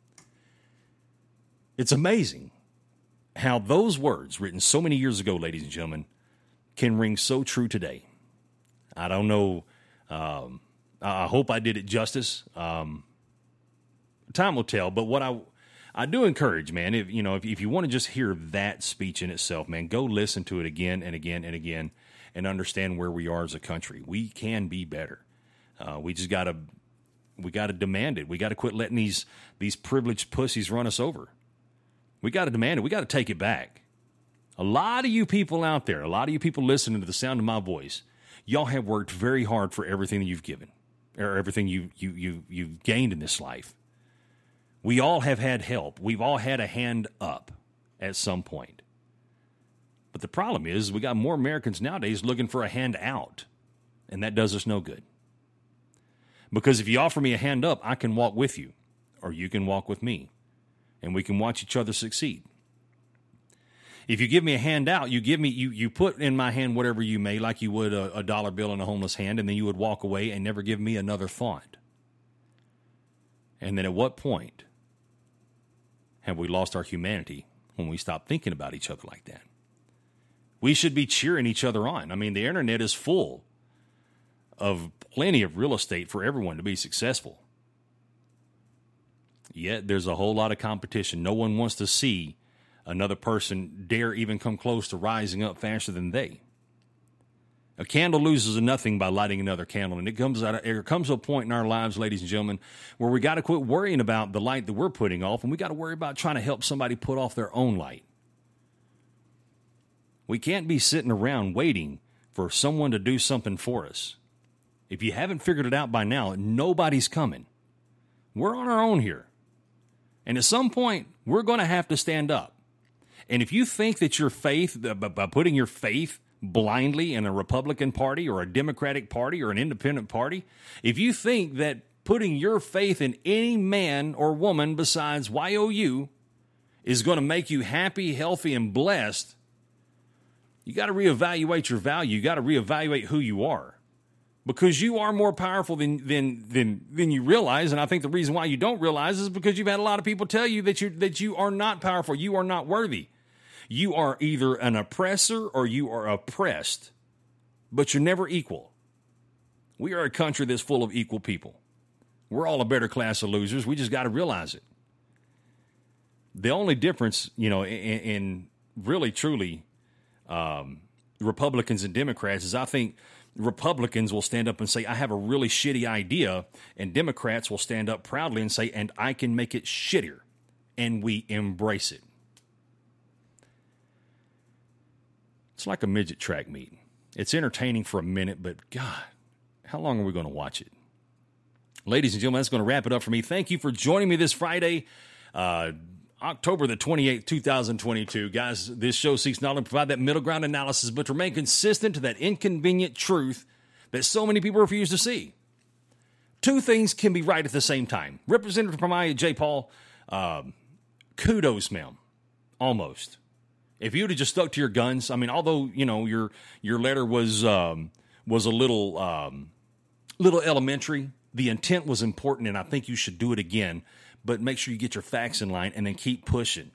It's amazing how those words, written so many years ago, ladies and gentlemen, can ring so true today. I don't know. Um, I hope I did it justice. Um, time will tell. But what I I do encourage, man, if you know, if, if you want to just hear that speech in itself, man, go listen to it again and again and again, and understand where we are as a country. We can be better. Uh, we just gotta we gotta demand it. We gotta quit letting these these privileged pussies run us over. We gotta demand it. We gotta take it back. A lot of you people out there, a lot of you people listening to the sound of my voice, y'all have worked very hard for everything that you've given, or everything you you you you've gained in this life. We all have had help. We've all had a hand up at some point. But the problem is we got more Americans nowadays looking for a hand out, and that does us no good. Because if you offer me a hand up, I can walk with you, or you can walk with me, and we can watch each other succeed. If you give me a hand out, you give me you you put in my hand whatever you may, like you would a, a dollar bill in a homeless hand, and then you would walk away and never give me another thought. And then at what point have we lost our humanity when we stop thinking about each other like that? We should be cheering each other on. I mean, the internet is full of plenty of real estate for everyone to be successful. Yet there's a whole lot of competition. No one wants to see another person dare even come close to rising up faster than they. A candle loses nothing by lighting another candle, and it comes out. It comes to a point in our lives, ladies and gentlemen, where we got to quit worrying about the light that we're putting off, and we got to worry about trying to help somebody put off their own light. We can't be sitting around waiting for someone to do something for us. If you haven't figured it out by now, nobody's coming. We're on our own here. And at some point, we're going to have to stand up. And if you think that your faith, by putting your faith blindly in a Republican Party or a Democratic Party or an independent party, if you think that putting your faith in any man or woman besides Y O U is going to make you happy, healthy, and blessed, you got to reevaluate your value. You got to reevaluate who you are, because you are more powerful than than than than you realize. And I think the reason why you don't realize is because you've had a lot of people tell you that you that you are not powerful. You are not worthy. You are either an oppressor or you are oppressed, but you're never equal. We are a country that's full of equal people. We're all a better class of losers. We just got to realize it. The only difference, you know, in, in really, truly, um, Republicans and Democrats is I think Republicans will stand up and say, I have a really shitty idea, and Democrats will stand up proudly and say, and I can make it shittier, and we embrace it. It's like a midget track meet. It's entertaining for a minute, but God, how long are we going to watch it? Ladies and gentlemen, that's going to wrap it up for me. Thank you for joining me this Friday, uh, October the twenty-eighth, two thousand twenty-two. Guys, this show seeks not only to provide that middle ground analysis, but to remain consistent to that inconvenient truth that so many people refuse to see. Two things can be right at the same time. Representative Pramila Jayapal, um, kudos, ma'am. Almost. If you would have just stuck to your guns, I mean, although, you know, your your letter was um, was a little um, little elementary, the intent was important, and I think you should do it again. But make sure you get your facts in line and then keep pushing.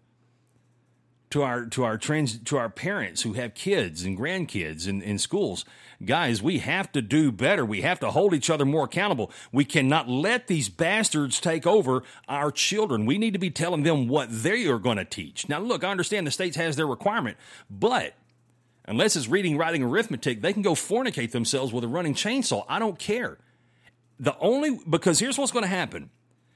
To our to our trans to our parents who have kids and grandkids in, in schools, guys, we have to do better. We have to hold each other more accountable. We cannot let these bastards take over our children. We need to be telling them what they are going to teach. Now, look, I understand the states has their requirement, but unless it's reading, writing, arithmetic, they can go fornicate themselves with a running chainsaw. I don't care. The only because here's what's going to happen.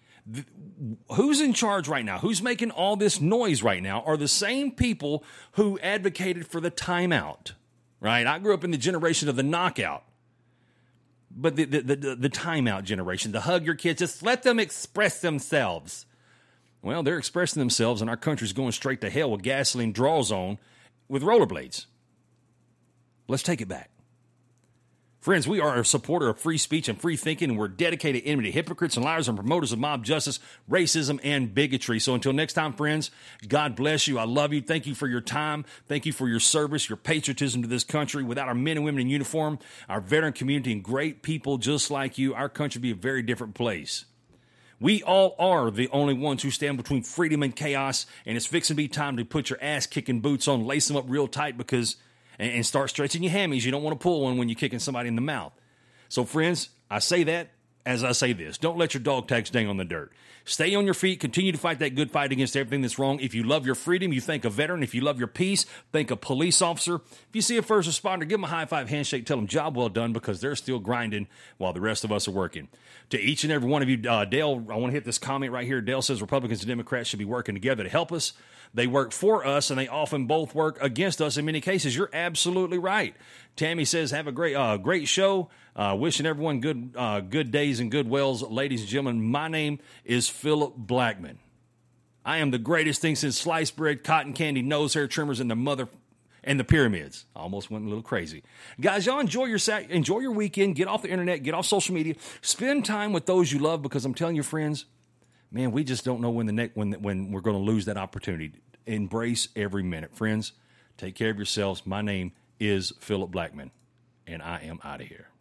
Who's in charge right now? Who's making all this noise right now are the same people who advocated for the timeout, right? I grew up in the generation of the knockout, but the, the, the, the timeout generation, the hug your kids, just let them express themselves. Well, they're expressing themselves, and our country's going straight to hell with gasoline draw zone with rollerblades. Let's take it back. Friends, we are a supporter of free speech and free thinking, and we're dedicated enemy to hypocrites and liars and promoters of mob justice, racism, and bigotry. So until next time, friends, God bless you. I love you. Thank you for your time. Thank you for your service, your patriotism to this country. Without our men and women in uniform, our veteran community, and great people just like you, our country would be a very different place. We all are the only ones who stand between freedom and chaos, and it's fixing to be time to put your ass-kicking boots on, lace them up real tight, because and start stretching your hammies. You don't want to pull one when you're kicking somebody in the mouth. So, friends, I say that as I say this. Don't let your dog tags hang on the dirt. Stay on your feet. Continue to fight that good fight against everything that's wrong. If you love your freedom, you think a veteran. If you love your peace, think a police officer. If you see a first responder, give them a high-five handshake. Tell them job well done, because they're still grinding while the rest of us are working. To each and every one of you, uh, Dale, I want to hit this comment right here. Dale says Republicans and Democrats should be working together to help us. They work for us, and they often both work against us in many cases. You're absolutely right. Tammy says, have a great uh, great show. Uh, wishing everyone good uh, good days and good wells. Ladies and gentlemen, my name is Philip Blackman. I am the greatest thing since sliced bread, cotton candy, nose hair trimmers, and the mother and the pyramids. I almost went a little crazy. Guys, y'all enjoy your sac- enjoy your weekend. Get off the internet. Get off social media. Spend time with those you love, because I'm telling you, friends, man, we just don't know when the next when when we're going to lose that opportunity. Embrace every minute. Friends, take care of yourselves. My name is Philip Blackman, and I am out of here.